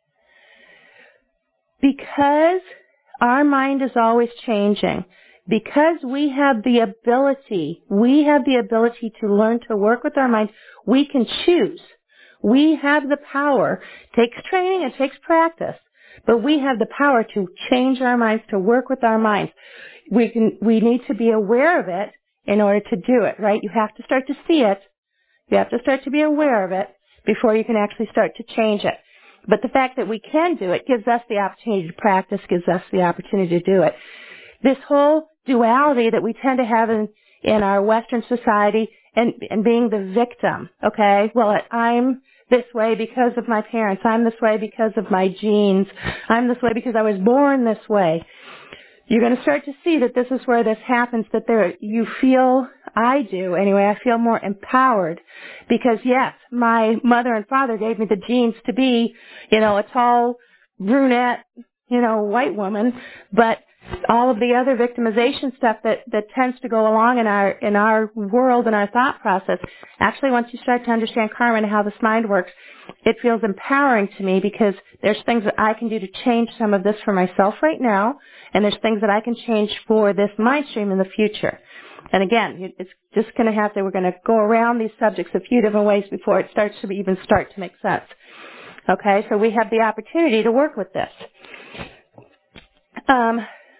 Because our mind is always changing, because we have the ability, we have the ability to learn to work with our mind, we can choose. We have the power. It takes training, it takes practice, but we have the power to change our minds, to work with our minds. We can, we need to be aware of it in order to do it, right? You have to start to see it. You have to start to be aware of it before you can actually start to change it. But the fact that we can do it gives us the opportunity to practice, gives us the opportunity to do it. This whole duality that we tend to have in, in our Western society and, and being the victim, okay? Well, I'm this way because of my parents. I'm this way because of my genes. I'm this way because I was born this way. You're going to start to see that this is where this happens, that there, you feel, I do anyway, I feel more empowered because yes, my mother and father gave me the genes to be, you know, a tall, brunette, you know, white woman, but all of the other victimization stuff that, that tends to go along in our, in our world and our thought process, actually once you start to understand karma and how this mind works, it feels empowering to me because there's things that I can do to change some of this for myself right now, and there's things that I can change for this mind stream in the future. And again, it's just going to have to, we're going to go around these subjects a few different ways before it starts to even start to make sense. Okay, so we have the opportunity to work with this. Um,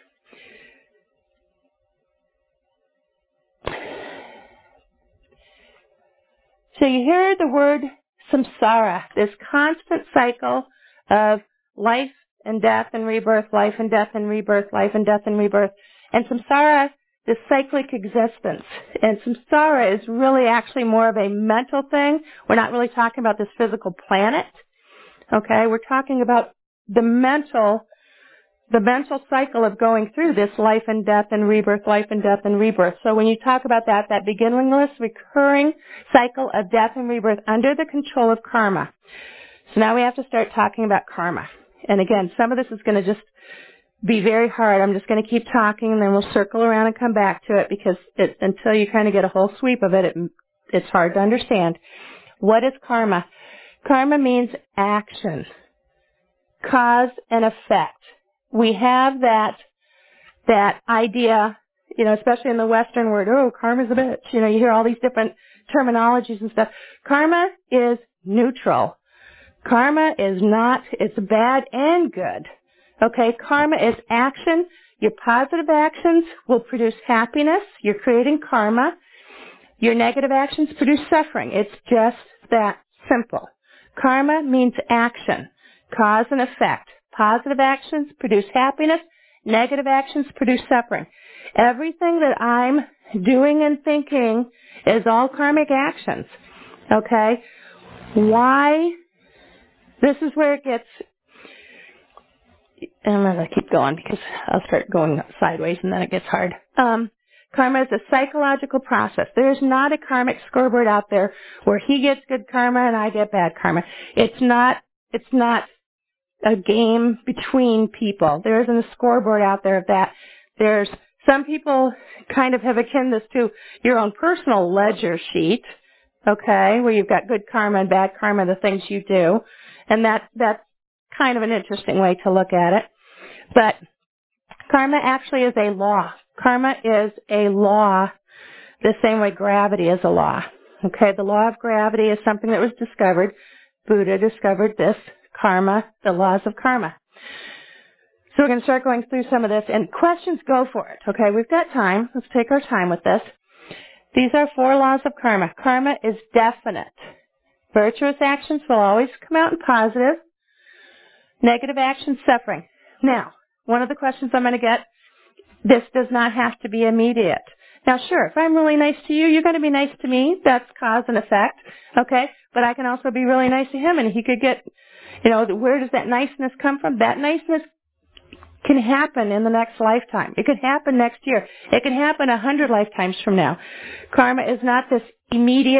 so you hear the word samsara, this constant cycle of life and death and rebirth, life and death and rebirth, life and death and rebirth. And samsara, this cyclic existence. And samsara is really actually more of a mental thing. We're not really talking about this physical planet. Okay, we're talking about the mental, the mental cycle of going through this life and death and rebirth, life and death and rebirth. So when you talk about that, that beginningless, recurring cycle of death and rebirth under the control of karma. So now we have to start talking about karma. And again, some of this is going to just be very hard. I'm just going to keep talking and then we'll circle around and come back to it because it, until you kind of get a whole sweep of it, it, it's hard to understand. What is karma? Karma means action, cause and effect. We have that, that idea, you know, especially in the Western word, oh, karma's a bitch. You know, you hear all these different terminologies and stuff. Karma is neutral. Karma is not, it's bad and good. Okay, karma is action. Your positive actions will produce happiness. You're creating karma. Your negative actions produce suffering. It's just that simple. Karma means action, cause and effect. Positive actions produce happiness. Negative actions produce suffering. Everything that I'm doing and thinking is all karmic actions. Okay? Why? This is where it gets, and I'm going to keep going because I'll start going sideways and then it gets hard. Um, karma is a psychological process. There's not a karmic scoreboard out there where he gets good karma and I get bad karma. It's not, it's not a game between people. There isn't a scoreboard out there of that. There's, some people kind of have akin this to your own personal ledger sheet, okay, where you've got good karma and bad karma, the things you do. And that, that's kind of an interesting way to look at it. But karma actually is a law. Karma is a law the same way gravity is a law. Okay, the law of gravity is something that was discovered. Buddha discovered this. Karma, the laws of karma. So we're going to start going through some of this, and questions, go for it. Okay, we've got time. Let's take our time with this. These are four laws of karma. Karma is definite. Virtuous actions will always come out in positive. Negative actions, suffering. Now, one of the questions I'm going to get, this does not have to be immediate. Now, sure, if I'm really nice to you, you're going to be nice to me. That's cause and effect. Okay, but I can also be really nice to him, and he could get, you know, where does that niceness come from? That niceness can happen in the next lifetime. It could happen next year. It can happen a hundred lifetimes from now. Karma is not this immediate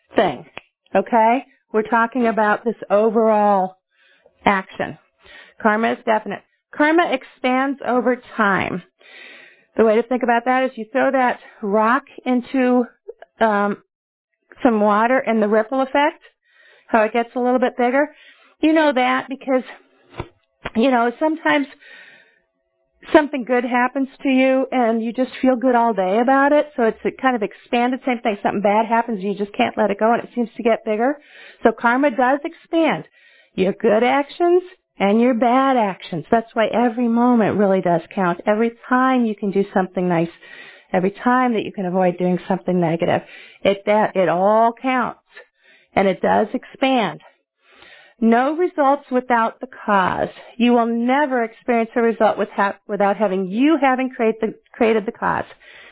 thing, okay? We're talking about this overall action. Karma is definite. Karma expands over time. The way to think about that is you throw that rock into um, some water and the ripple effect, how it gets a little bit bigger. You know that because, you know, sometimes something good happens to you and you just feel good all day about it. So it's a kind of expanded, same thing. Something bad happens and you just can't let it go and it seems to get bigger. So karma does expand your good actions and your bad actions. That's why every moment really does count. Every time you can do something nice, every time that you can avoid doing something negative, it that it all counts and it does expand. No results without the cause. You will never experience a result with ha- without having you having create the, created the cause.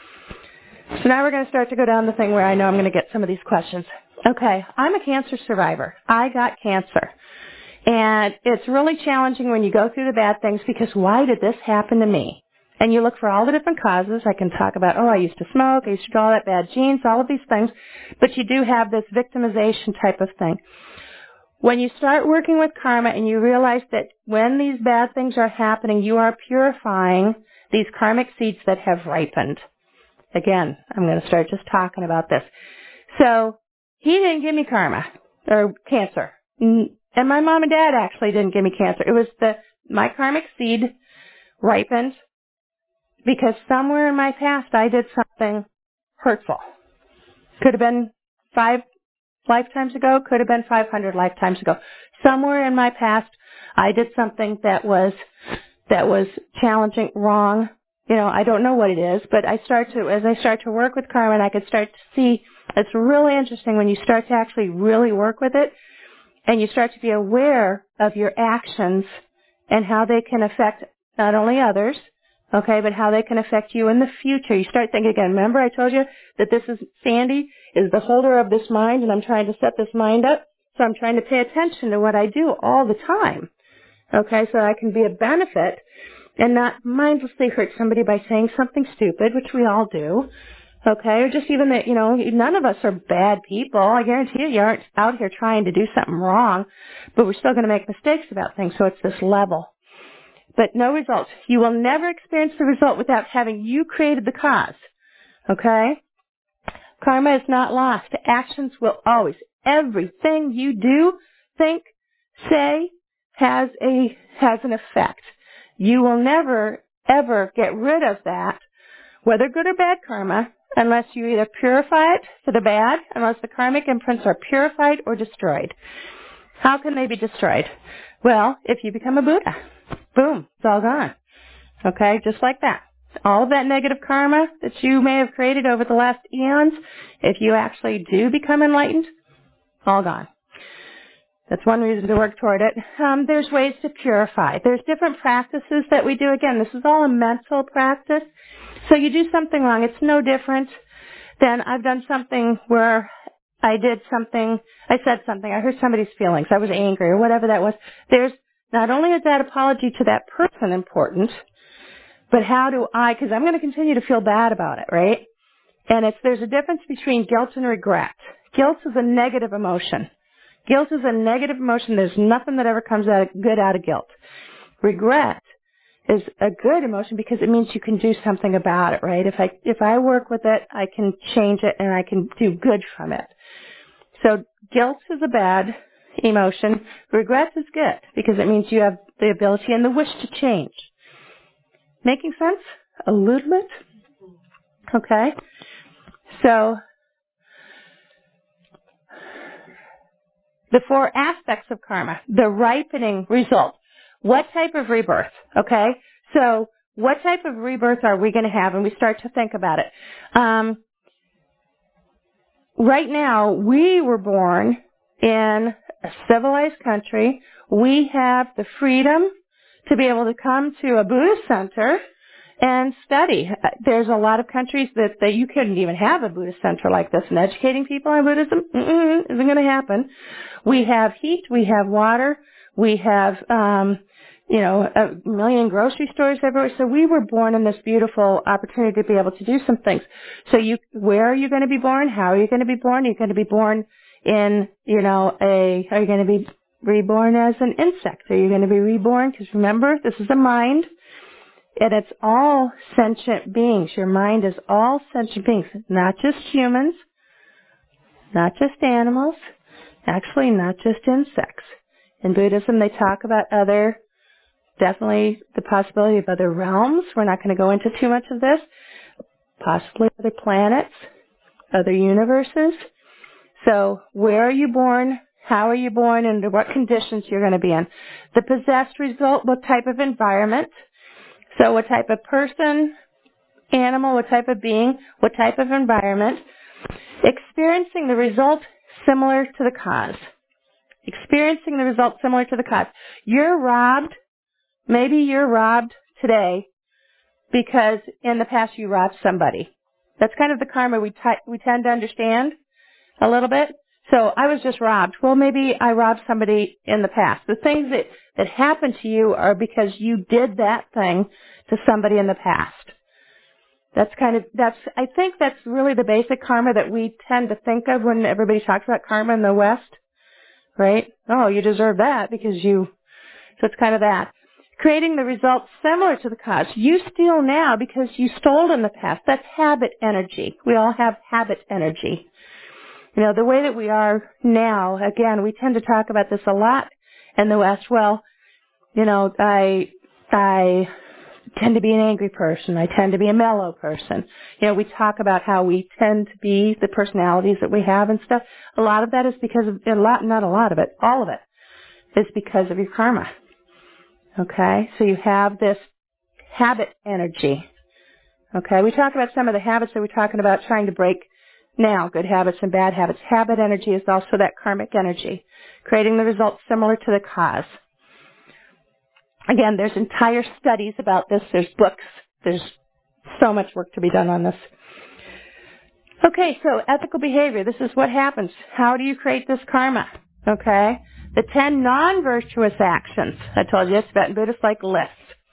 So now we're going to start to go down the thing where I know I'm going to get some of these questions. Okay, I'm a cancer survivor. I got cancer. And it's really challenging when you go through the bad things because why did this happen to me? And you look for all the different causes. I can talk about, oh, I used to smoke, I used to do all that bad genes, all of these things. But you do have this victimization type of thing. When you start working with karma and you realize that when these bad things are happening, you are purifying these karmic seeds that have ripened. Again, I'm going to start just talking about this. So he didn't give me karma or cancer. And my mom and dad actually didn't give me cancer. It was the my karmic seed ripened because somewhere in my past I did something hurtful. Could have been five lifetimes ago, could have been five hundred lifetimes ago. Somewhere in my past, I did something that was, that was challenging, wrong. You know, I don't know what it is, but I start to, as I start to work with karma and I could start to see, it's really interesting when you start to actually really work with it and you start to be aware of your actions and how they can affect not only others, okay, but how they can affect you in the future. You start thinking again, remember I told you that this is, Sandy is the holder of this mind and I'm trying to set this mind up. So I'm trying to pay attention to what I do all the time. Okay, so I can be a benefit and not mindlessly hurt somebody by saying something stupid, which we all do. Okay, or just even that, you know, none of us are bad people. I guarantee you, you aren't out here trying to do something wrong, but we're still going to make mistakes about things. So it's this level. But no results. You will never experience the result without having you created the cause. Okay? Karma is not lost. Actions will always. Everything you do, think, say, has a, has an effect. You will never, ever get rid of that, whether good or bad karma, unless you either purify it for the bad, unless the karmic imprints are purified or destroyed. How can they be destroyed? Well, if you become a Buddha. Boom, it's all gone. Okay, just like that. All of that negative karma that you may have created over the last eons, if you actually do become enlightened, all gone. That's one reason to work toward it. Um, there's ways to purify. There's different practices that we do. Again, this is all a mental practice. So you do something wrong. It's no different than I've done something where I did something, I said something, I hurt somebody's feelings, I was angry or whatever that was. There's not only is that apology to that person important, but how do I, because I'm going to continue to feel bad about it, right? And it's, there's a difference between guilt and regret. Guilt is a negative emotion. Guilt is a negative emotion. There's nothing that ever comes out of, good out of guilt. Regret is a good emotion because it means you can do something about it, right? If I, if I work with it, I can change it and I can do good from it. So guilt is a bad emotion. Regret is good because it means you have the ability and the wish to change. Making sense? A little bit? Okay. So the four aspects of karma, the ripening result. What type of rebirth? Okay. So what type of rebirth are we going to have? And we start to think about it. Um, right now, we were born in a civilized country. We have the freedom to be able to come to a Buddhist center and study. There's a lot of countries that, that you couldn't even have a Buddhist center like this, and educating people on Buddhism mm-mm, isn't going to happen. We have heat, we have water, we have um, you know, a million grocery stores everywhere. So we were born in this beautiful opportunity to be able to do some things. So you, where are you going to be born? How are you going to be born? You're going to be born in, you know, a, are you going to be reborn as an insect? Are you going to be reborn? Because remember, this is a mind, and it's all sentient beings. Your mind is all sentient beings, not just humans, not just animals, actually not just insects. In Buddhism, they talk about other, definitely the possibility of other realms. We're not going to go into too much of this. Possibly other planets, other universes. So where are you born? How are you born? And under what conditions you're going to be in? The possessed result, what type of environment? So what type of person, animal, what type of being, what type of environment? Experiencing the result similar to the cause. Experiencing the result similar to the cause. You're robbed. Maybe you're robbed today because in the past you robbed somebody. That's kind of the karma we, t- we tend to understand a little bit. So I was just robbed. Well, maybe I robbed somebody in the past. The things that, that happened to you are because you did that thing to somebody in the past. That's kind of, that's, I think that's really the basic karma that we tend to think of when everybody talks about karma in the West, right? Oh, you deserve that because you, so it's kind of that. Creating the results similar to the cause. You steal now because you stole in the past. That's habit energy. We all have habit energy. You know, the way that we are now, again, we tend to talk about this a lot in the West. Well, you know, I, I tend to be an angry person. I tend to be a mellow person. You know, we talk about how we tend to be the personalities that we have and stuff. A lot of that is because of, a lot, not a lot of it, all of it is because of your karma. Okay, so you have this habit energy. Okay, we talk about some of the habits that we're talking about trying to break now, good habits and bad habits. Habit energy is also that karmic energy, creating the results similar to the cause. Again, there's entire studies about this. There's books. There's so much work to be done on this. Okay, so ethical behavior. This is what happens. How do you create this karma? Okay, the ten non-virtuous actions. I told you it's Tibetan Buddhists like lists.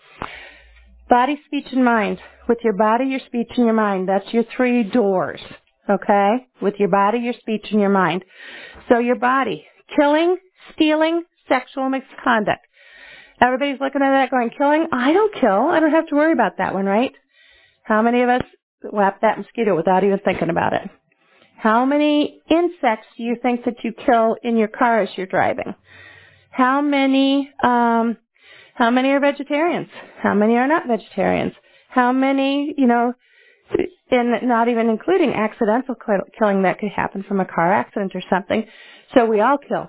Body, speech, and mind. With your body, your speech, and your mind. That's your three doors. Okay? With your body, your speech, and your mind. So your body. Killing, stealing, sexual misconduct. Everybody's looking at that going, killing? I don't kill. I don't have to worry about that one, right? How many of us whap that mosquito without even thinking about it? How many insects do you think that you kill in your car as you're driving? How many, um, how many are vegetarians? How many are not vegetarians? How many, you know, and not even including accidental killing that could happen from a car accident or something. So we all kill.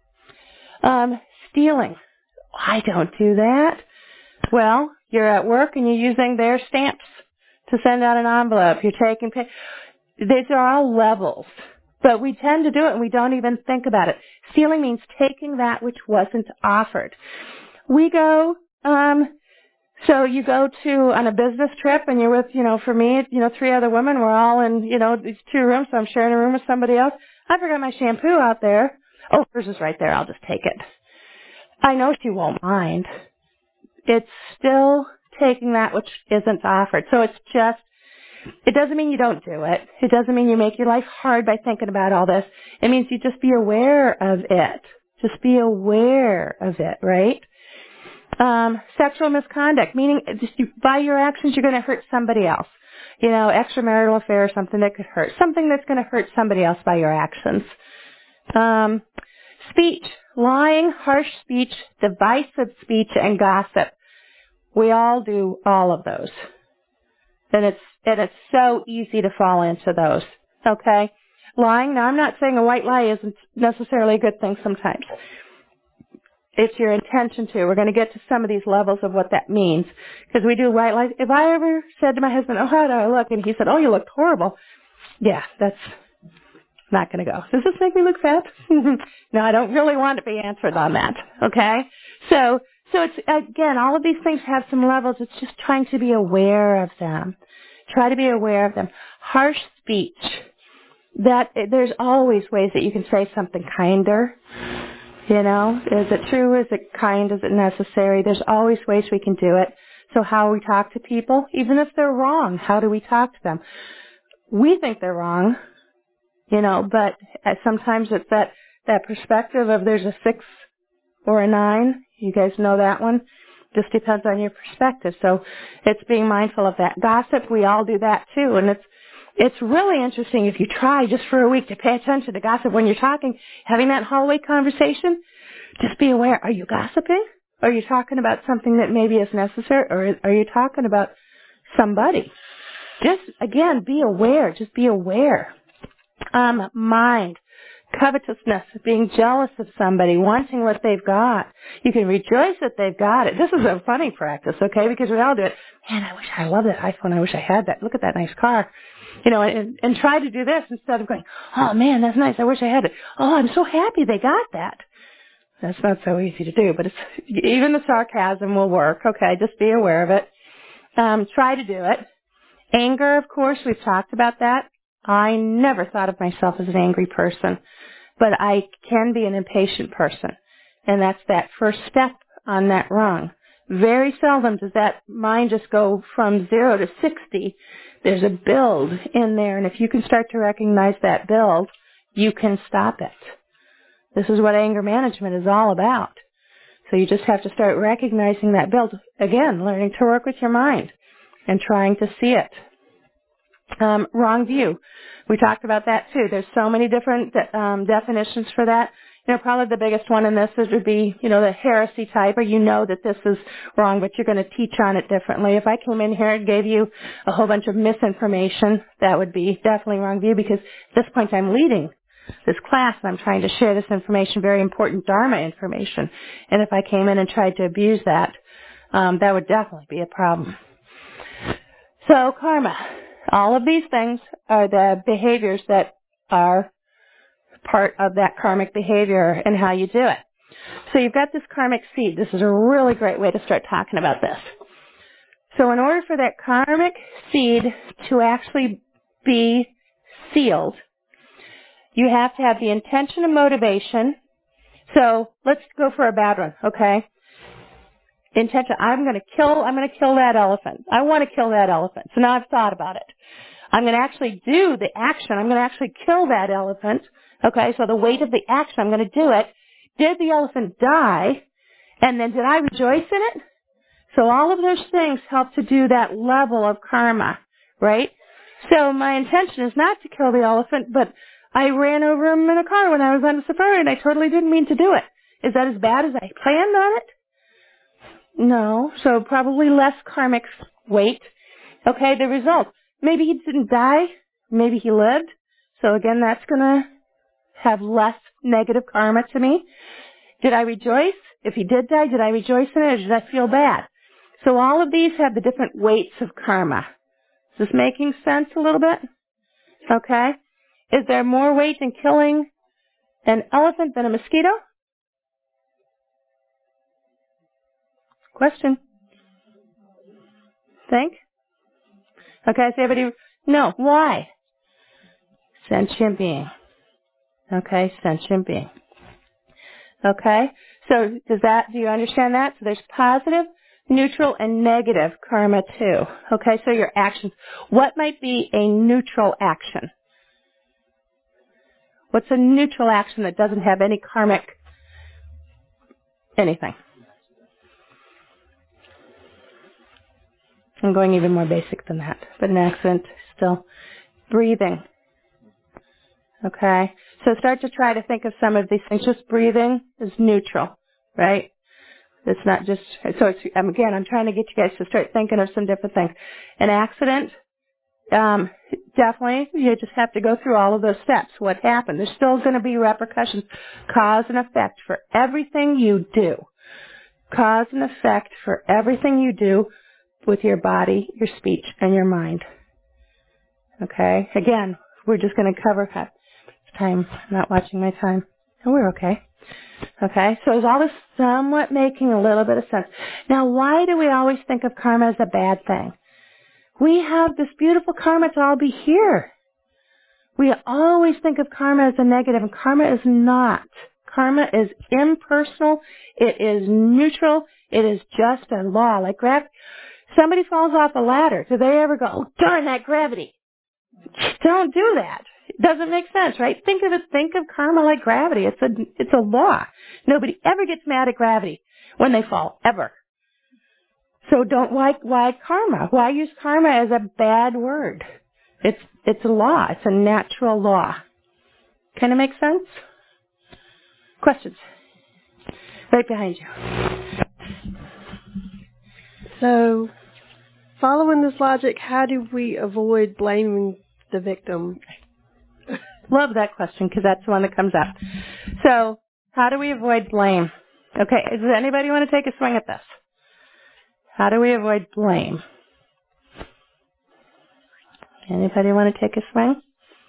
Um, stealing. I don't do that. Well, you're at work and you're using their stamps to send out an envelope. You're taking pay. These are all levels. But we tend to do it and we don't even think about it. Stealing means taking that which wasn't offered. We go, um, so you go to, on a business trip and you're with, you know, for me, you know, three other women. We're all in, you know, these two rooms, so I'm sharing a room with somebody else. I forgot my shampoo out there. Oh, hers is right there. I'll just take it. I know she won't mind. It's still taking that which isn't offered. So it's just, it doesn't mean you don't do it. It doesn't mean you make your life hard by thinking about all this. It means you just be aware of it. Just be aware of it, right? Um, sexual misconduct, meaning just you, by your actions you're going to hurt somebody else. You know, extramarital affair or something that could hurt. Something that's going to hurt somebody else by your actions. Um, speech, lying, harsh speech, divisive speech, and gossip. We all do all of those. And it's, and it's so easy to fall into those. Okay? Lying, now I'm not saying a white lie isn't necessarily a good thing sometimes. It's your intention to. We're going to get to some of these levels of what that means. Because we do white lies. If I ever said to my husband, oh, how do I look? And he said, oh, you look horrible. Yeah, that's not going to go. Does this make me look fat? No, I don't really want to be answered on that. Okay? So, so it's, again, all of these things have some levels. It's just trying to be aware of them. Try to be aware of them. Harsh speech. That, there's always ways that you can say something kinder. You know, is it true? Is it kind? Is it necessary? There's always ways we can do it. So how we talk to people, even if they're wrong, how do we talk to them? We think they're wrong, you know, but sometimes it's that, that perspective of there's a six or a nine. You guys know that one? Just depends on your perspective. So it's being mindful of that. Gossip, we all do that too. And it's, it's really interesting if you try just for a week to pay attention to gossip when you're talking, having that hallway conversation. Just be aware. Are you gossiping? Are you talking about something that maybe is necessary, or are you talking about somebody? Just, again, be aware. Just be aware. Um, mind. Covetousness, being jealous of somebody, wanting what they've got. You can rejoice that they've got it. This is a funny practice, okay, because we all do it. Man, I wish I love that iPhone. I wish I had that. Look at that nice car. You know, and, and try to do this instead of going, oh, man, that's nice. I wish I had it. Oh, I'm so happy they got that. That's not so easy to do, but it's, even the sarcasm will work. Okay, just be aware of it. Um, try to do it. Anger, of course, we've talked about that. I never thought of myself as an angry person, but I can be an impatient person, and that's that first step on that rung. Very seldom does that mind just go from zero to sixty. There's a build in there, and if you can start to recognize that build, you can stop it. This is what anger management is all about. So you just have to start recognizing that build. Again, learning to work with your mind and trying to see it. Um, wrong view. We talked about that too. There's so many different um, definitions for that. You know, probably the biggest one in this is, would be, you know, the heresy type, or you know that this is wrong, but you're going to teach on it differently. If I came in here and gave you a whole bunch of misinformation, that would be definitely wrong view, because at this point I'm leading this class and I'm trying to share this information, very important Dharma information. And if I came in and tried to abuse that, um, that would definitely be a problem. So karma. All of these things are the behaviors that are part of that karmic behavior and how you do it. So you've got this karmic seed. This is a really great way to start talking about this. So in order for that karmic seed to actually be sealed, you have to have the intention and motivation. So let's go for a bad one, okay? Intention, I'm going to kill, I'm going to kill that elephant. I want to kill that elephant. So now I've thought about it. I'm going to actually do the action. I'm going to actually kill that elephant. Okay, so the weight of the action, I'm going to do it. Did the elephant die? And then did I rejoice in it? So all of those things help to do that level of karma, right? So my intention is not to kill the elephant, but I ran over him in a car when I was on a safari and I totally didn't mean to do it. Is that as bad as I planned on it? No. So probably less karmic weight. Okay, the result. Maybe he didn't die. Maybe he lived. So again, that's going to have less negative karma to me. Did I rejoice? If he did die, did I rejoice in it, or did I feel bad? So all of these have the different weights of karma. Is this making sense a little bit? Okay. Is there more weight in killing an elephant than a mosquito? Question. Think? Okay, so everybody, no. Why? Sentient being. Okay, sentient being. Okay, so does that, do you understand that? So there's positive, neutral, and negative karma too. Okay, so your actions. What might be a neutral action? What's a neutral action that doesn't have any karmic anything? I'm going even more basic than that, but an accident still. Breathing. Okay? So start to try to think of some of these things. Just breathing is neutral, right? It's not just, so it's, again, I'm trying to get you guys to start thinking of some different things. An accident, um, definitely, you just have to go through all of those steps. What happened? There's still going to be repercussions, cause and effect for everything you do. Cause and effect for everything you do with your body, your speech, and your mind. Okay? Again, we're just going to cover that. Time, I'm not watching my time. Oh, we're okay. Okay? So is all this somewhat making a little bit of sense? Now, why do we always think of karma as a bad thing? We have this beautiful karma to all be here. We always think of karma as a negative, and karma is not. karma is impersonal. It is neutral. It is just a law. Like gra- somebody falls off a ladder. Do they ever go, oh, darn that gravity? Don't do that. It doesn't make sense, right? Think of it, think of karma like gravity. It's a, it's a law. Nobody ever gets mad at gravity when they fall, ever. So don't, why, why karma? Why use karma as a bad word? It's, it's a law. It's a natural law. Kind of make sense? Questions? Right behind you. So, following this logic, how do we avoid blaming the victim? Love that question because that's the one that comes up. So, how do we avoid blame? Okay, does anybody want to take a swing at this? How do we avoid blame? Anybody want to take a swing?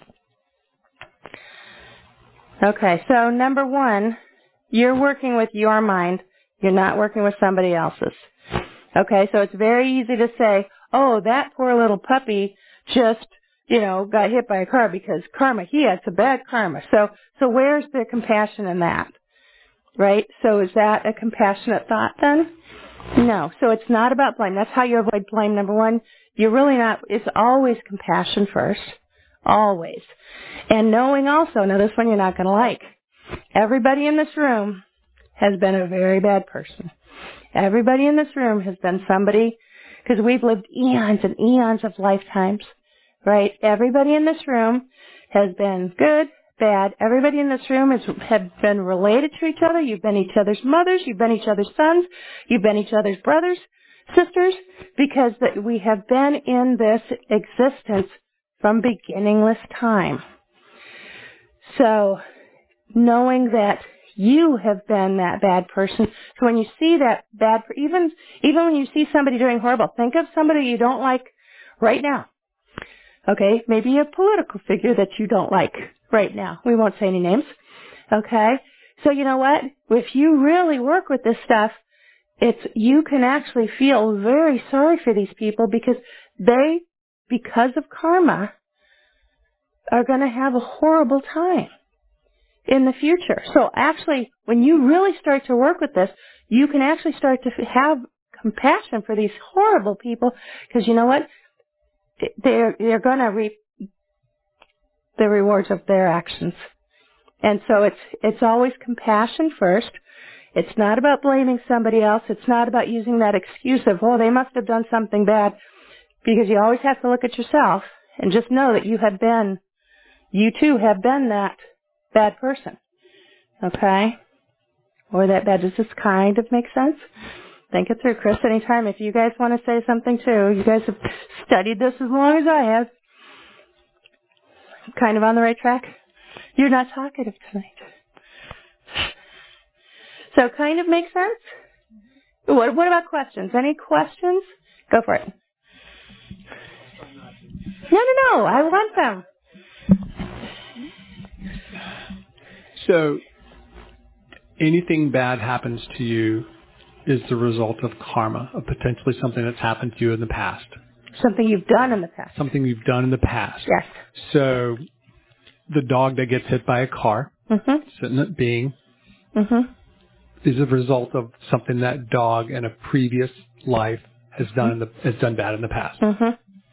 Okay, so number one, you're working with your mind. You're not working with somebody else's. Okay, so it's very easy to say, oh, that poor little puppy just, you know, got hit by a car because karma, he had some bad karma. So, so where's the compassion in that? Right? So is that a compassionate thought then? No. So it's not about blame. That's how you avoid blame. Number one, you're really not, it's always compassion first. Always. And knowing also, now this one you're not going to like, everybody in this room has been a very bad person. Everybody in this room has been somebody, because we've lived eons and eons of lifetimes, right? Everybody in this room has been good, bad. Everybody in this room has have been related to each other. You've been each other's mothers. You've been each other's sons. You've been each other's brothers, sisters, because that we have been in this existence from beginningless time. So, knowing that you have been that bad person, so when you see that bad, even even when you see somebody doing horrible, think of somebody you don't like right now. Okay, maybe a political figure that you don't like right now. We won't say any names. Okay, so you know what? If you really work with this stuff, it's you can actually feel very sorry for these people because they, because of karma, are going to have a horrible time in the future. So actually, when you really start to work with this, you can actually start to have compassion for these horrible people because you know what? They're, they're going to reap the rewards of their actions. And so it's, it's always compassion first. It's not about blaming somebody else. It's not about using that excuse of, oh, they must have done something bad, because you always have to look at yourself and just know that you have been, you too have been that bad person. Okay? Or that bad. Does this kind of make sense? Think it through. Chris, anytime, if you guys want to say something too, you guys have studied this as long as I have. Kind of on the right track? You're not talkative tonight. So kind of makes sense? What, what about questions? Any questions? Go for it. No, no, no. I want them. So, anything bad happens to you is the result of karma, of potentially something that's happened to you in the past. Something you've done in the past. Something you've done in the past. Yes. So, the dog that gets hit by a car, mm-hmm. sitting at being, mm-hmm. is a result of something that dog in a previous life has done in the, has done bad in the past. Mm-hmm.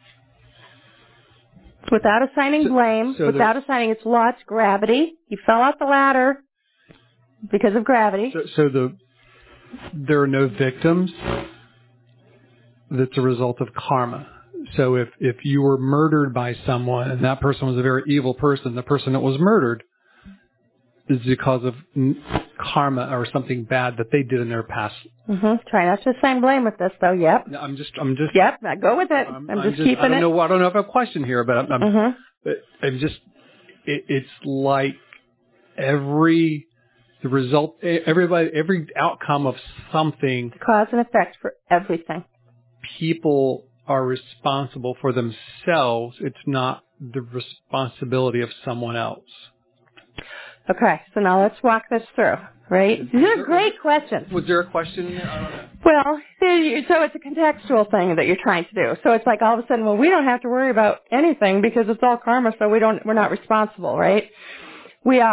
Without assigning so, blame, so without assigning its law, it's gravity. You fell off the ladder because of gravity. So, so the there are no victims. That's a result of karma. So if, if you were murdered by someone and that person was a very evil person, the person that was murdered is because of karma or something bad that they did in their past. Mm-hmm. Try not to assign blame with this, though. Yep. I'm just, I'm just. Yep. Now go with it. I'm, I'm, I'm just, just keeping I don't it. know. I don't know if I have a question here, but I'm. I'm, mm-hmm. but I'm just. It, it's like every the result, everybody, every outcome of something. Cause and effect for everything. People are responsible for themselves. It's not the responsibility of someone else. Okay, so now let's walk this through, right? These are great questions. Was there a question in there? I don't know. Well, so it's a contextual thing that you're trying to do. So it's like all of a sudden, well, we don't have to worry about anything because it's all karma, so we don't, we're not responsible, right? We are,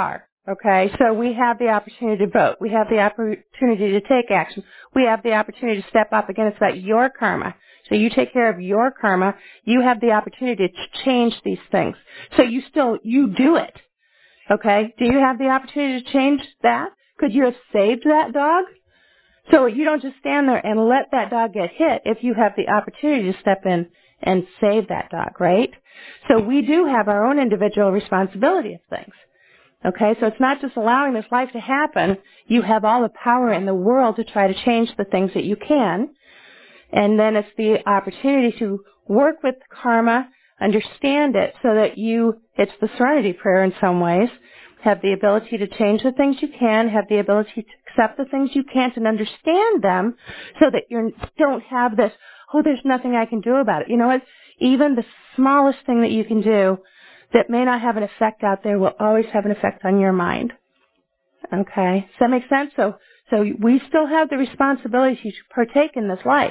Okay, so we have the opportunity to vote. We have the opportunity to take action. We have the opportunity to step up. Again, it's about your karma. So you take care of your karma. You have the opportunity to change these things. So you still, you do it. Okay, do you have the opportunity to change that? Could you have saved that dog? So you don't just stand there and let that dog get hit if you have the opportunity to step in and save that dog, right? So we do have our own individual responsibility of things. Okay, so it's not just allowing this life to happen. You have all the power in the world to try to change the things that you can. And then it's the opportunity to work with karma, understand it so that you, it's the serenity prayer in some ways, have the ability to change the things you can, have the ability to accept the things you can't and understand them so that you don't have this, oh, there's nothing I can do about it. You know what? Even the smallest thing that you can do that may not have an effect out there will always have an effect on your mind. Okay? Does that make sense? So, so we still have the responsibility to partake in this life.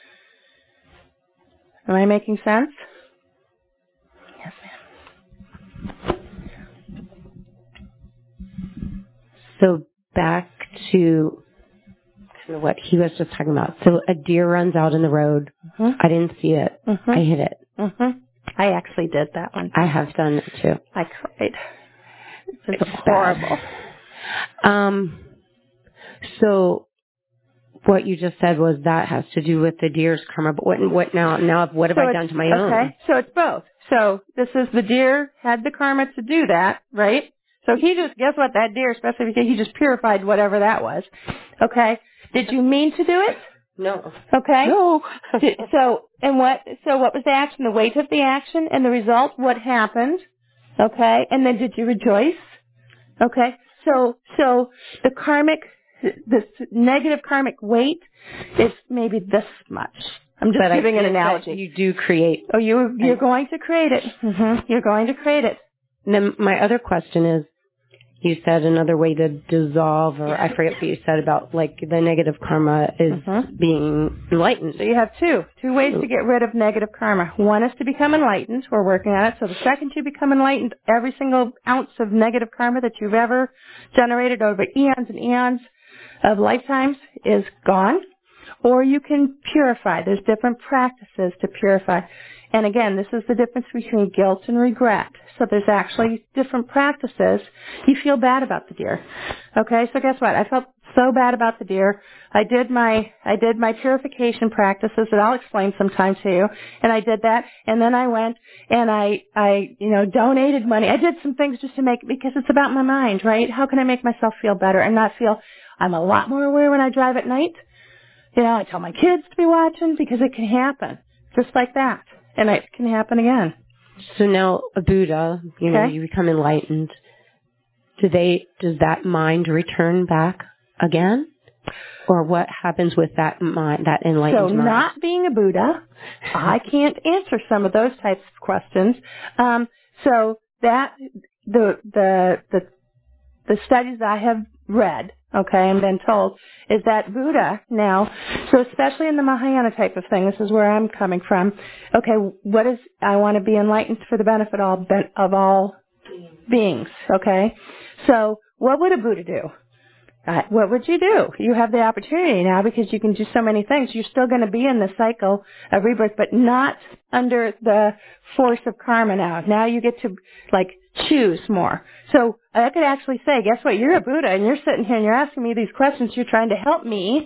Am I making sense? Yes, ma'am. So back to kind of what he was just talking about. So a deer runs out in the road. Mm-hmm. I didn't see it. Mm-hmm. I hit it. Mm-hmm. I actually did that one. I have done it too. I cried. It's, it's horrible. Um. So what you just said was that has to do with the deer's karma. But what, what now? Now, what have so I done to my okay. own? Okay, so it's both. So this is the deer had the karma to do that, right? So he just, guess what? That deer, especially because he just purified whatever that was. Okay. Did you mean to do it? No. Okay. No. so and what? So what was the action? The weight of the action and the result. What happened? Okay. And then did you rejoice? Okay. So so the karmic, this negative karmic weight is maybe this much. I'm just but giving I an analogy. You do create. Oh, you you're going to create it. Mm-hmm. You're going to create it. And then my other question is, you said another way to dissolve, or I forget what you said about, like, the negative karma is mm-hmm. being enlightened. So you have two. Two ways to get rid of negative karma. One is to become enlightened. We're working on it. So the second you become enlightened, every single ounce of negative karma that you've ever generated over eons and eons of lifetimes is gone. Or you can purify. There's different practices to purify. And again, this is the difference between guilt and regret. So there's actually different practices. You feel bad about the deer. Okay, so guess what? I felt so bad about the deer. I did my I did my purification practices that I'll explain sometime to you. And I did that. And then I went and I I you know donated money. I did some things just to make, because it's about my mind, right? How can I make myself feel better and not feel I'm a lot more aware when I drive at night? You know, I tell my kids to be watching because it can happen just like that. And it can happen again. So now a Buddha, you know, okay. you become enlightened. Do they, does that mind return back again? Or what happens with that mind, that enlightened so mind? So not being a Buddha, I can't answer some of those types of questions. Um, so that, the, the, the, the studies I have read, okay, and been told, is that Buddha now, so especially in the Mahayana type of thing, this is where I'm coming from, okay, what is, I want to be enlightened for the benefit of, of all beings, okay? So what would a Buddha do? Uh, what would you do? You have the opportunity now because you can do so many things. You're still going to be in the cycle of rebirth, but not under the force of karma now. Now you get to, like, choose more. So I could actually say, guess what? You're a Buddha, and you're sitting here and you're asking me these questions. You're trying to help me.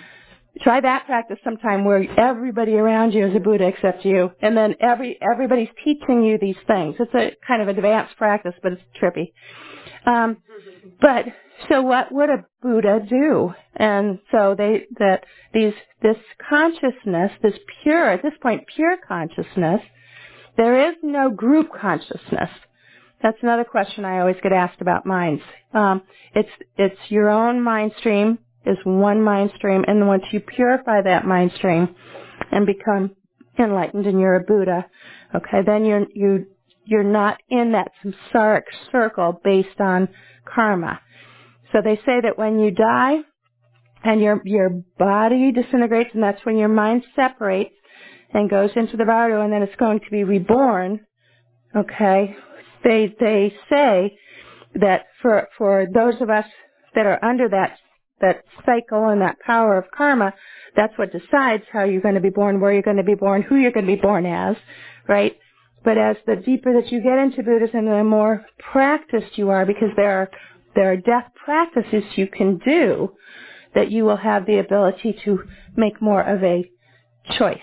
Try that practice sometime where everybody around you is a Buddha except you, and then every everybody's teaching you these things. It's a kind of advanced practice, but it's trippy. Um, but so what would a Buddha do? And so they that these this consciousness, this pure, at this point pure consciousness, there is no group consciousness. That's another question I always get asked about minds. Um, it's it's your own mind stream is one mind stream, and once you purify that mind stream and become enlightened and you're a Buddha, okay, then you're you you're not in that samsaric circle based on karma. So they say that when you die and your your body disintegrates, and that's when your mind separates and goes into the bardo, and then it's going to be reborn, okay, they they say that for for those of us that are under that that cycle and that power of karma, that's what decides how you're going to be born, where you're going to be born, who you're going to be born as, right? But as the deeper that you get into Buddhism, the more practiced you are, because there are there are death practices you can do that you will have the ability to make more of a choice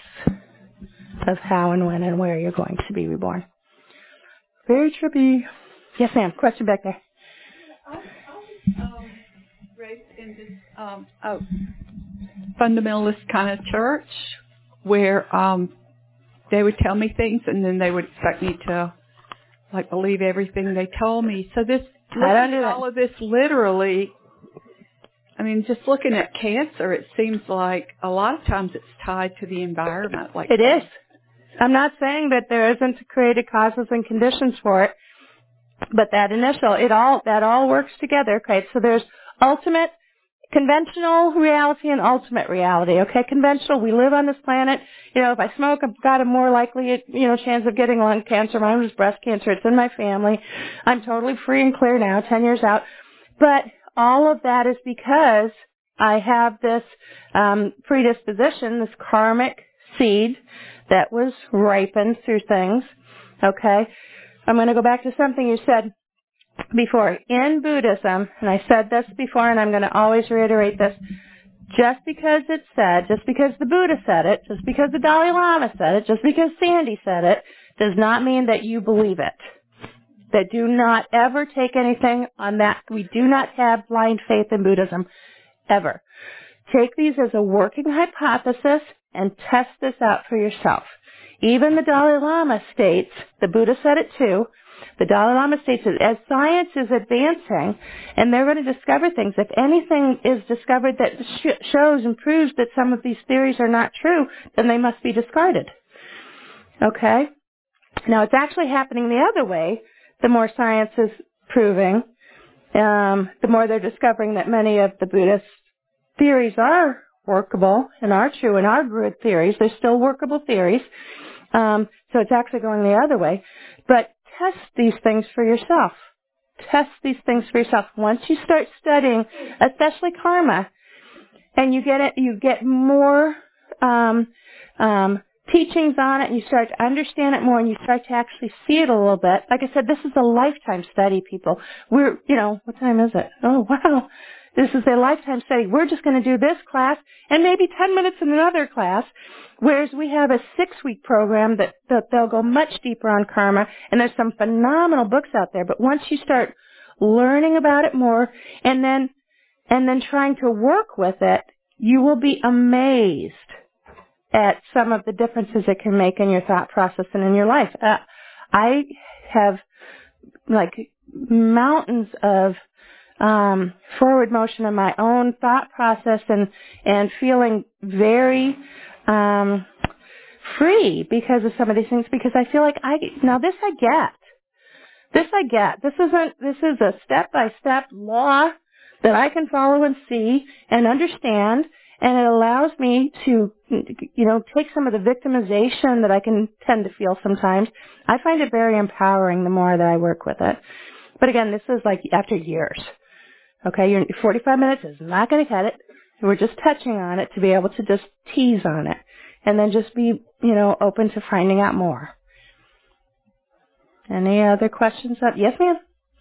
of how and when and where you're going to be reborn. Very trippy. Yes, ma'am. Question back there. I, I was um, raised in this um, oh, fundamentalist kind of church where um, they would tell me things and then they would expect me to like believe everything they told me. So this, I don't do all that. of this literally, I mean, just looking at cancer, it seems like a lot of times it's tied to the environment. Like it is. I'm not saying that there isn't created causes and conditions for it, but that initial, it all that all works together. Okay, so there's ultimate, conventional reality and ultimate reality. Okay, conventional, we live on this planet. You know, if I smoke, I've got a more likely, you know, chance of getting lung cancer. Mine was breast cancer. It's in my family. I'm totally free and clear now, ten years out. But all of that is because I have this um, predisposition, this karmic seed that was ripened through things. Okay? I'm going to go back to something you said before. In Buddhism, and I said this before and I'm going to always reiterate this, just because it's said, just because the Buddha said it, just because the Dalai Lama said it, just because Sandy said it, does not mean that you believe it. That do not ever take anything on that. We do not have blind faith in Buddhism, ever. Take these as a working hypothesis and test this out for yourself. Even the Dalai Lama states, the Buddha said it too, the Dalai Lama states that as science is advancing and they're going to discover things, if anything is discovered that sh- shows and proves that some of these theories are not true, then they must be discarded. Okay? Now it's actually happening the other way. The more science is proving, um, the more they're discovering that many of the Buddhist theories are workable and are true and are good theories. They're still workable theories. Um, so it's actually going the other way. But test these things for yourself. Test these things for yourself. Once you start studying, especially karma, and you get it, you get more um, um, teachings on it, and you start to understand it more, and you start to actually see it a little bit. Like I said, this is a lifetime study, people. We're, you know, what time is it? Oh, wow. This is a lifetime study. We're just going to do this class and maybe ten minutes in another class, whereas we have a six-week program that, that they'll go much deeper on karma, and there's some phenomenal books out there. But once you start learning about it more and then and then trying to work with it, you will be amazed at some of the differences it can make in your thought process and in your life. Uh, I have like mountains of um, forward motion in my own thought process and and feeling very um, free because of some of these things. Because I feel like I now this I get, this I get. This isn't. This is a step by step law that I can follow and see and understand. And it allows me to, you know, take some of the victimization that I can tend to feel sometimes. I find it very empowering the more that I work with it. But again, this is like after years. Okay, your forty-five minutes is not going to cut it. We're just touching on it to be able to just tease on it. And then just be, you know, open to finding out more. Any other questions? Yes, ma'am?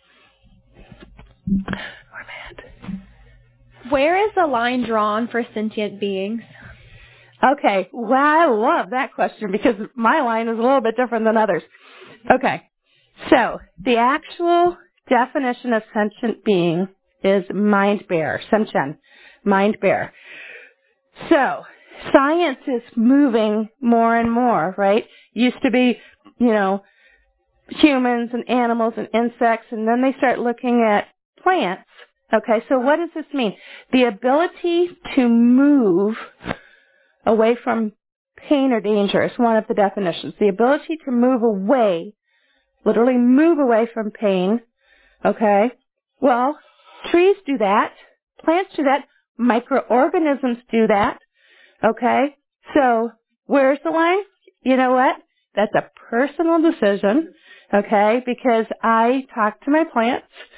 Where is the line drawn for sentient beings? Okay, well, I love that question because my line is a little bit different than others. Okay, so the actual definition of sentient being is mind bearer, Semchen, mind bearer. So science is moving more and more, right? Used to be, you know, humans and animals and insects, and then they start looking at plants. Okay, so what does this mean? The ability to move away from pain or danger is one of the definitions. The ability to move away, literally move away from pain. Okay, well, trees do that. Plants do that. Microorganisms do that. Okay, so where's the line? You know what? That's a personal decision. Okay, because I talk to my plants.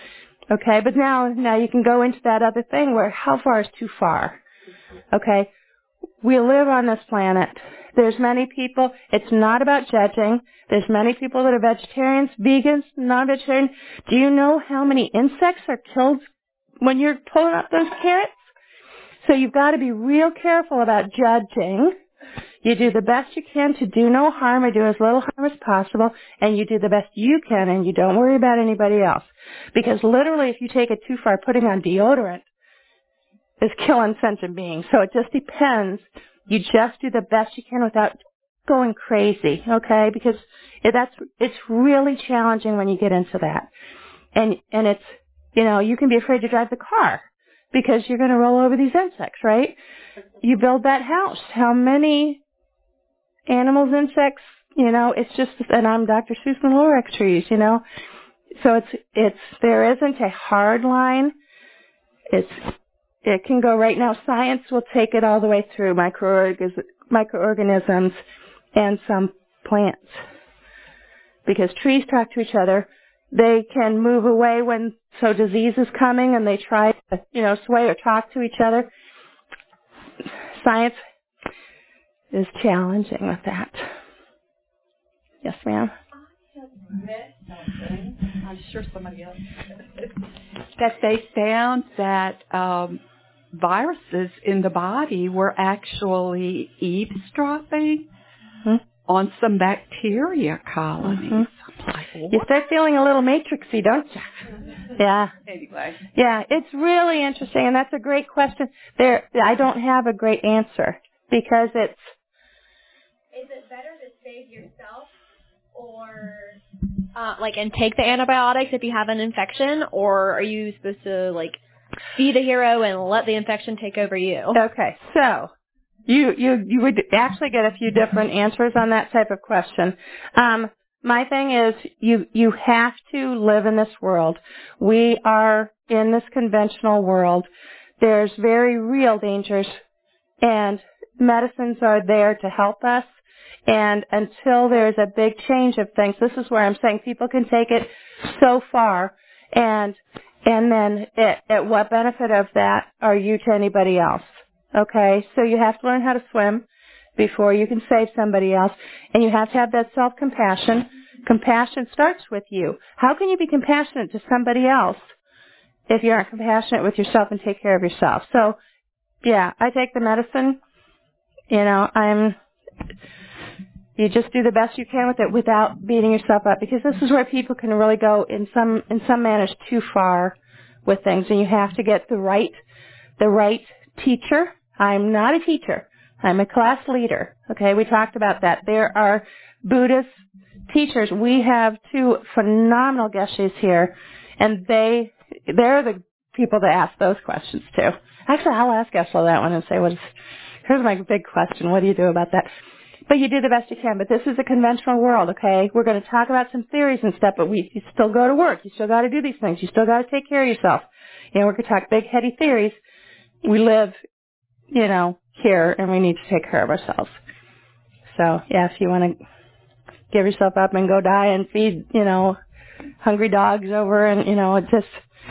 Okay, but now, now you can go into that other thing where how far is too far? Okay, we live on this planet. There's many people, it's not about judging. There's many people that are vegetarians, vegans, non-vegetarian. Do you know how many insects are killed when you're pulling up those carrots? So you've got to be real careful about judging. You do the best you can to do no harm or do as little harm as possible, and you do the best you can, and you don't worry about anybody else. Because literally, if you take it too far, putting on deodorant is killing sentient beings. So it just depends. You just do the best you can without going crazy, okay? Because it, that's it's really challenging when you get into that, and and it's you know you can be afraid to drive the car because you're going to roll over these insects, right? You build that house. How many animals, insects, you know, it's just, and I'm Doctor Seuss and Lorax trees, you know. So it's, it's, there isn't a hard line. It's, it can go right now. Science will take it all the way through microorganisms, microorganisms and some plants. Because trees talk to each other. They can move away when, so disease is coming and they try to, you know, sway or talk to each other. Science is challenging with that. Yes, ma'am? I just read something. I'm sure somebody else that they found that um, viruses in the body were actually eavesdropping hmm? on some bacteria colonies. Mm-hmm. Like, you start feeling a little matrixy, don't you? Yeah. Anyway. Yeah, it's really interesting, and that's a great question. There, I don't have a great answer because it's. Is it better to save yourself, or uh, like and take the antibiotics if you have an infection, or are you supposed to like be the hero and let the infection take over you? Okay, so you you you would actually get a few different answers on that type of question. Um, My thing is, you you have to live in this world. We are in this conventional world. There's very real dangers, and medicines are there to help us. And until there's a big change of things, this is where I'm saying people can take it so far, and and then it, at what benefit of that are you to anybody else? Okay, so you have to learn how to swim before you can save somebody else. And you have to have that self-compassion. Compassion starts with you. How can you be compassionate to somebody else if you aren't compassionate with yourself and take care of yourself? So, yeah, I take the medicine. You know, I'm, you just do the best you can with it without beating yourself up, because this is where people can really go in some, in some manners too far with things, and you have to get the right, the right teacher. I'm not a teacher. I'm a class leader. Okay, we talked about that. There are Buddhist teachers. We have two phenomenal geshes here, and they, they're the people to ask those questions to. Actually, I'll ask Geshe that one and say, "What's, here's my big question. What do you do about that?" But you do the best you can. But this is a conventional world, okay? We're going to talk about some theories and stuff, but we you still go to work. You still got to do these things. You still got to take care of yourself. You know, we're going to talk big, heady theories. We live, you know, here, and we need to take care of ourselves. So, yeah, if you want to give yourself up and go die and feed, you know, hungry dogs over, and, you know, it just,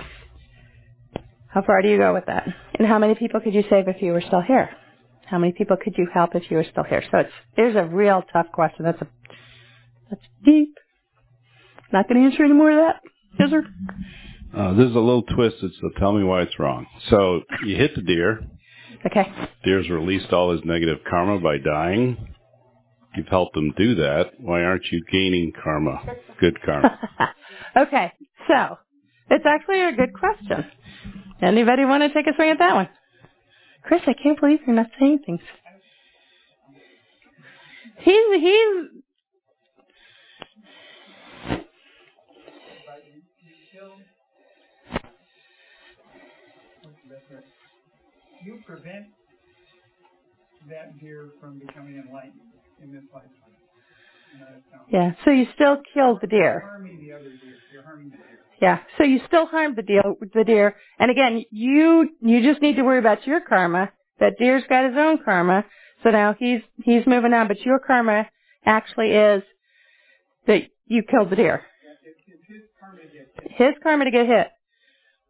how far do you go with that? And how many people could you save if you were still here? How many people could you help if you were still here? So it's, there's a real tough question. That's a, that's deep. Not going to answer any more of that, is there? Uh, there's a little twist, so tell me why it's wrong. So you hit the deer. Okay. Deer's released all his negative karma by dying. You've helped him do that. Why aren't you gaining karma, good karma? Okay, so it's actually a good question. Anybody want to take a swing at that one? Chris, I can't believe you're not saying things. He's, he's... You prevent that deer from becoming enlightened in this lifetime. Yeah, so you still killed the deer. You're harming the other deer. You're harming the deer. Yeah, so you still harmed the deer, the deer. And again, you you just need to worry about your karma. That deer's got his own karma, so now he's he's moving on. But your karma actually is that you killed the deer. Yeah, it's, it's his karma to get hit. His karma to get hit.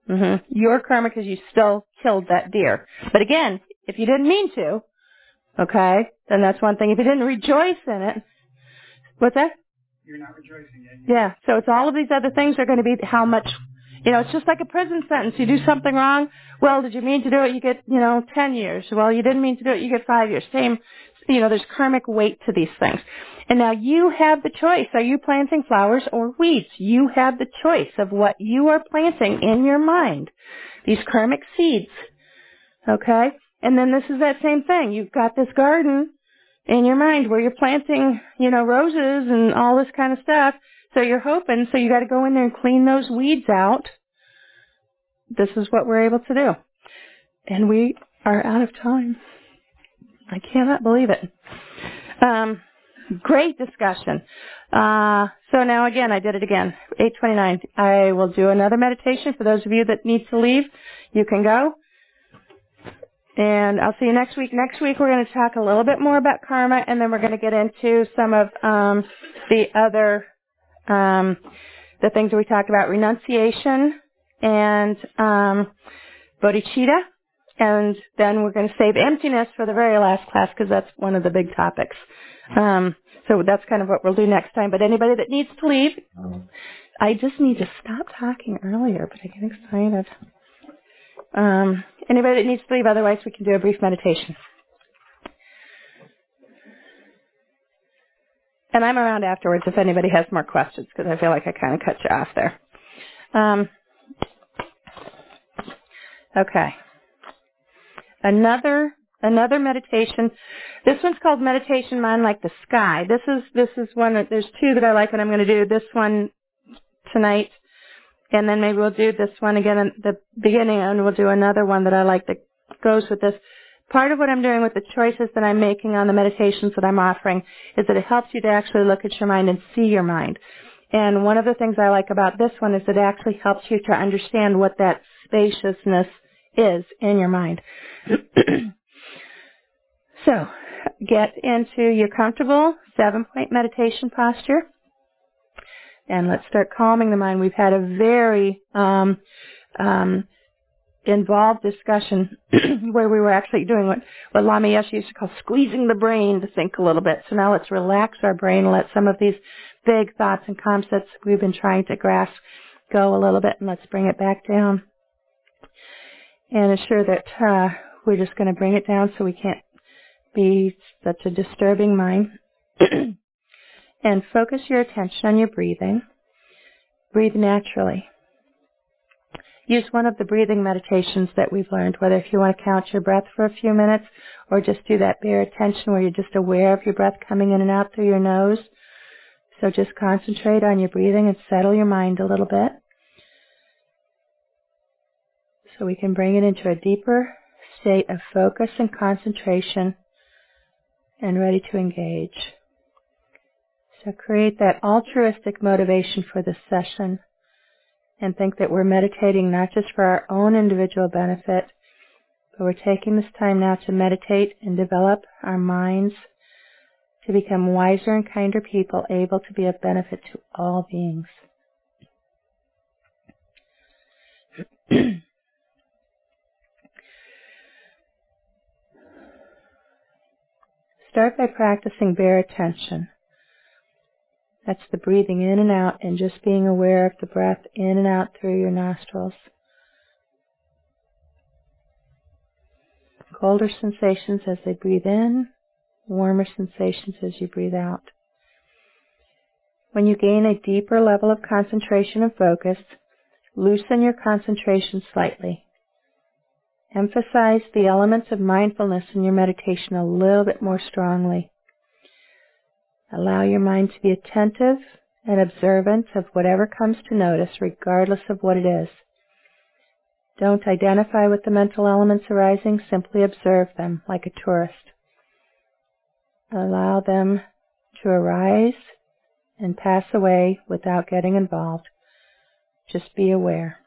Mm-hmm. Your karma because you still killed that deer. But again, if you didn't mean to, okay, then that's one thing. If you didn't rejoice in it, what's that? You're not rejoicing in it. Yeah, so it's all of these other things are going to be how much, you know, it's just like a prison sentence. You do something wrong, well, did you mean to do it? You get, you know, ten years. Well, you didn't mean to do it, you get five years. Same, you know, there's karmic weight to these things. And now you have the choice. Are you planting flowers or weeds? You have the choice of what you are planting in your mind. These karmic seeds. Okay? And then this is that same thing. You've got this garden in your mind where you're planting, you know, roses and all this kind of stuff. So you're hoping, so you got to go in there and clean those weeds out. This is what we're able to do. And we are out of time. I cannot believe it. Um, great discussion. Uh, so now again, I did it again. eight twenty-nine. I will do another meditation for those of you that need to leave. You can go. And I'll see you next week. Next week we're going to talk a little bit more about karma, and then we're going to get into some of um, the other um, the things that we talked about, renunciation and um, bodhicitta. And then we're going to save emptiness for the very last class because that's one of the big topics. Um, so that's kind of what we'll do next time. But anybody that needs to leave, I just need to stop talking earlier, but I get excited. Um, anybody that needs to leave, otherwise we can do a brief meditation. And I'm around afterwards if anybody has more questions because I feel like I kind of cut you off there. Um, okay. Another another meditation. This one's called Meditation Mind Like the Sky. This is this is one that there's two that I like and I'm going to do this one tonight. And then maybe we'll do this one again in the beginning, and we'll do another one that I like that goes with this. Part of what I'm doing with the choices that I'm making on the meditations that I'm offering is that it helps you to actually look at your mind and see your mind. And one of the things I like about this one is it actually helps you to understand what that spaciousness is in your mind. So, get into your comfortable seven-point meditation posture. And let's start calming the mind. We've had a very um, um, involved discussion where we were actually doing what, what Lama Yeshe used to call squeezing the brain to think a little bit. So now let's relax our brain and let some of these big thoughts and concepts we've been trying to grasp go a little bit, and let's bring it back down. And assure that uh, we're just going to bring it down so we can't be such a disturbing mind. And focus your attention on your breathing. Breathe naturally. Use one of the breathing meditations that we've learned, whether if you want to count your breath for a few minutes or just do that bare attention where you're just aware of your breath coming in and out through your nose. So just concentrate on your breathing and settle your mind a little bit so we can bring it into a deeper state of focus and concentration and ready to engage. So create that altruistic motivation for this session and think that we're meditating not just for our own individual benefit, but we're taking this time now to meditate and develop our minds to become wiser and kinder people able to be of benefit to all beings. Start by practicing bare attention. That's the breathing in and out and just being aware of the breath in and out through your nostrils. Colder sensations as they breathe in, warmer sensations as you breathe out. When you gain a deeper level of concentration and focus, loosen your concentration slightly. Emphasize the elements of mindfulness in your meditation a little bit more strongly. Allow your mind to be attentive and observant of whatever comes to notice, regardless of what it is. Don't identify with the mental elements arising, simply observe them like a tourist. Allow them to arise and pass away without getting involved. Just be aware.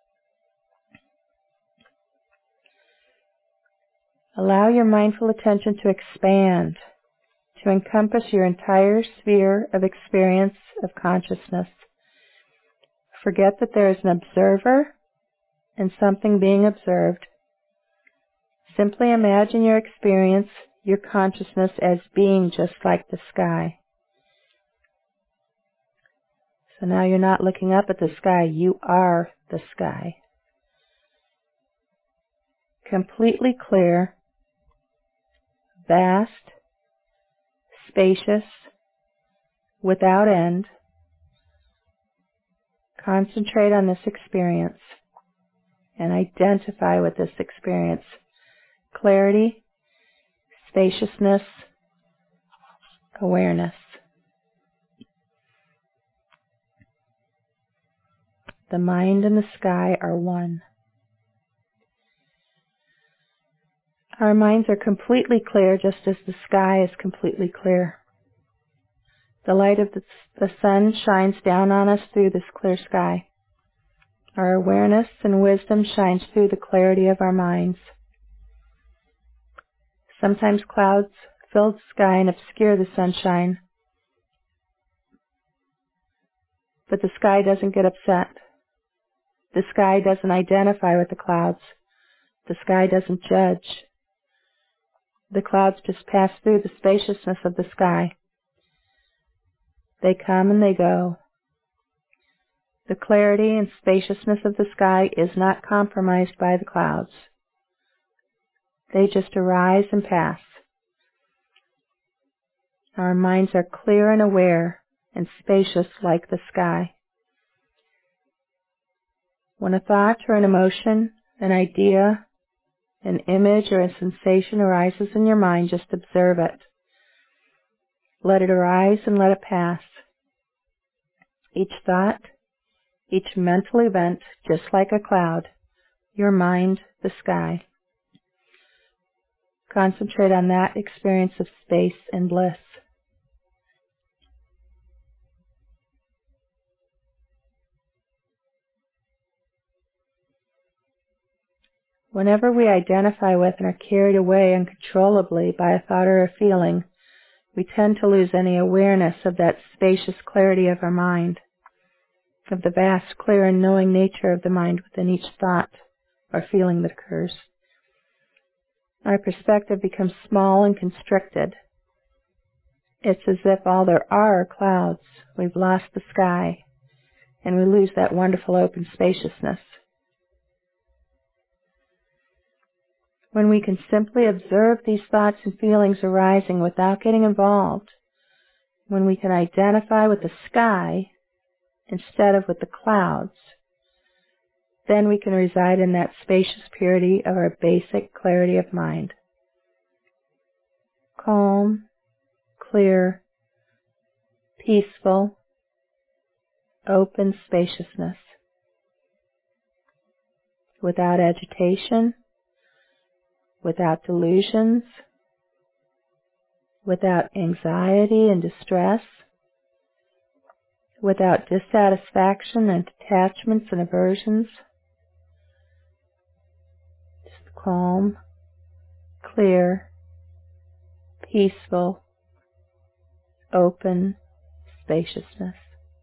Allow your mindful attention to expand, to encompass your entire sphere of experience of consciousness. Forget that there is an observer and something being observed. Simply imagine your experience, your consciousness as being just like the sky. So now you're not looking up at the sky, you are the sky. Completely clear, vast, spacious, without end. Concentrate on this experience and identify with this experience. Clarity, spaciousness, awareness. The mind and the sky are one. Our minds are completely clear just as the sky is completely clear. The light of the, the sun shines down on us through this clear sky. Our awareness and wisdom shines through the clarity of our minds. Sometimes clouds fill the sky and obscure the sunshine. But the sky doesn't get upset. The sky doesn't identify with the clouds. The sky doesn't judge. The clouds just pass through the spaciousness of the sky. They come and they go. The clarity and spaciousness of the sky is not compromised by the clouds. They just arise and pass. Our minds are clear and aware and spacious like the sky. When a thought or an emotion, an idea, an image or a sensation arises in your mind, just observe it. Let it arise and let it pass. Each thought, each mental event, just like a cloud, your mind, the sky. Concentrate on that experience of space and bliss. Whenever we identify with and are carried away uncontrollably by a thought or a feeling, we tend to lose any awareness of that spacious clarity of our mind, of the vast, clear, and knowing nature of the mind within each thought or feeling that occurs. Our perspective becomes small and constricted. It's as if all there are are clouds. We've lost the sky, and we lose that wonderful open spaciousness. When we can simply observe these thoughts and feelings arising without getting involved, when we can identify with the sky instead of with the clouds, then we can reside in that spacious purity of our basic clarity of mind. Calm, clear, peaceful, open spaciousness. Without agitation, without delusions, without anxiety and distress, without dissatisfaction and attachments and aversions. Just calm, clear, peaceful, open spaciousness.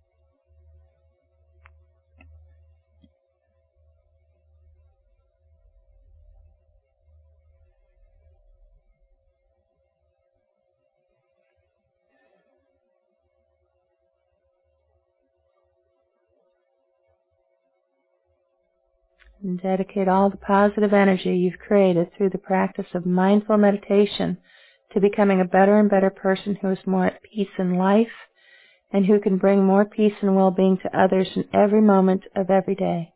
And dedicate all the positive energy you've created through the practice of mindful meditation to becoming a better and better person who is more at peace in life and who can bring more peace and well-being to others in every moment of every day.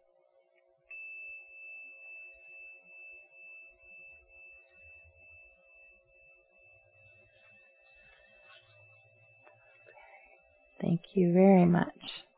Thank you very much.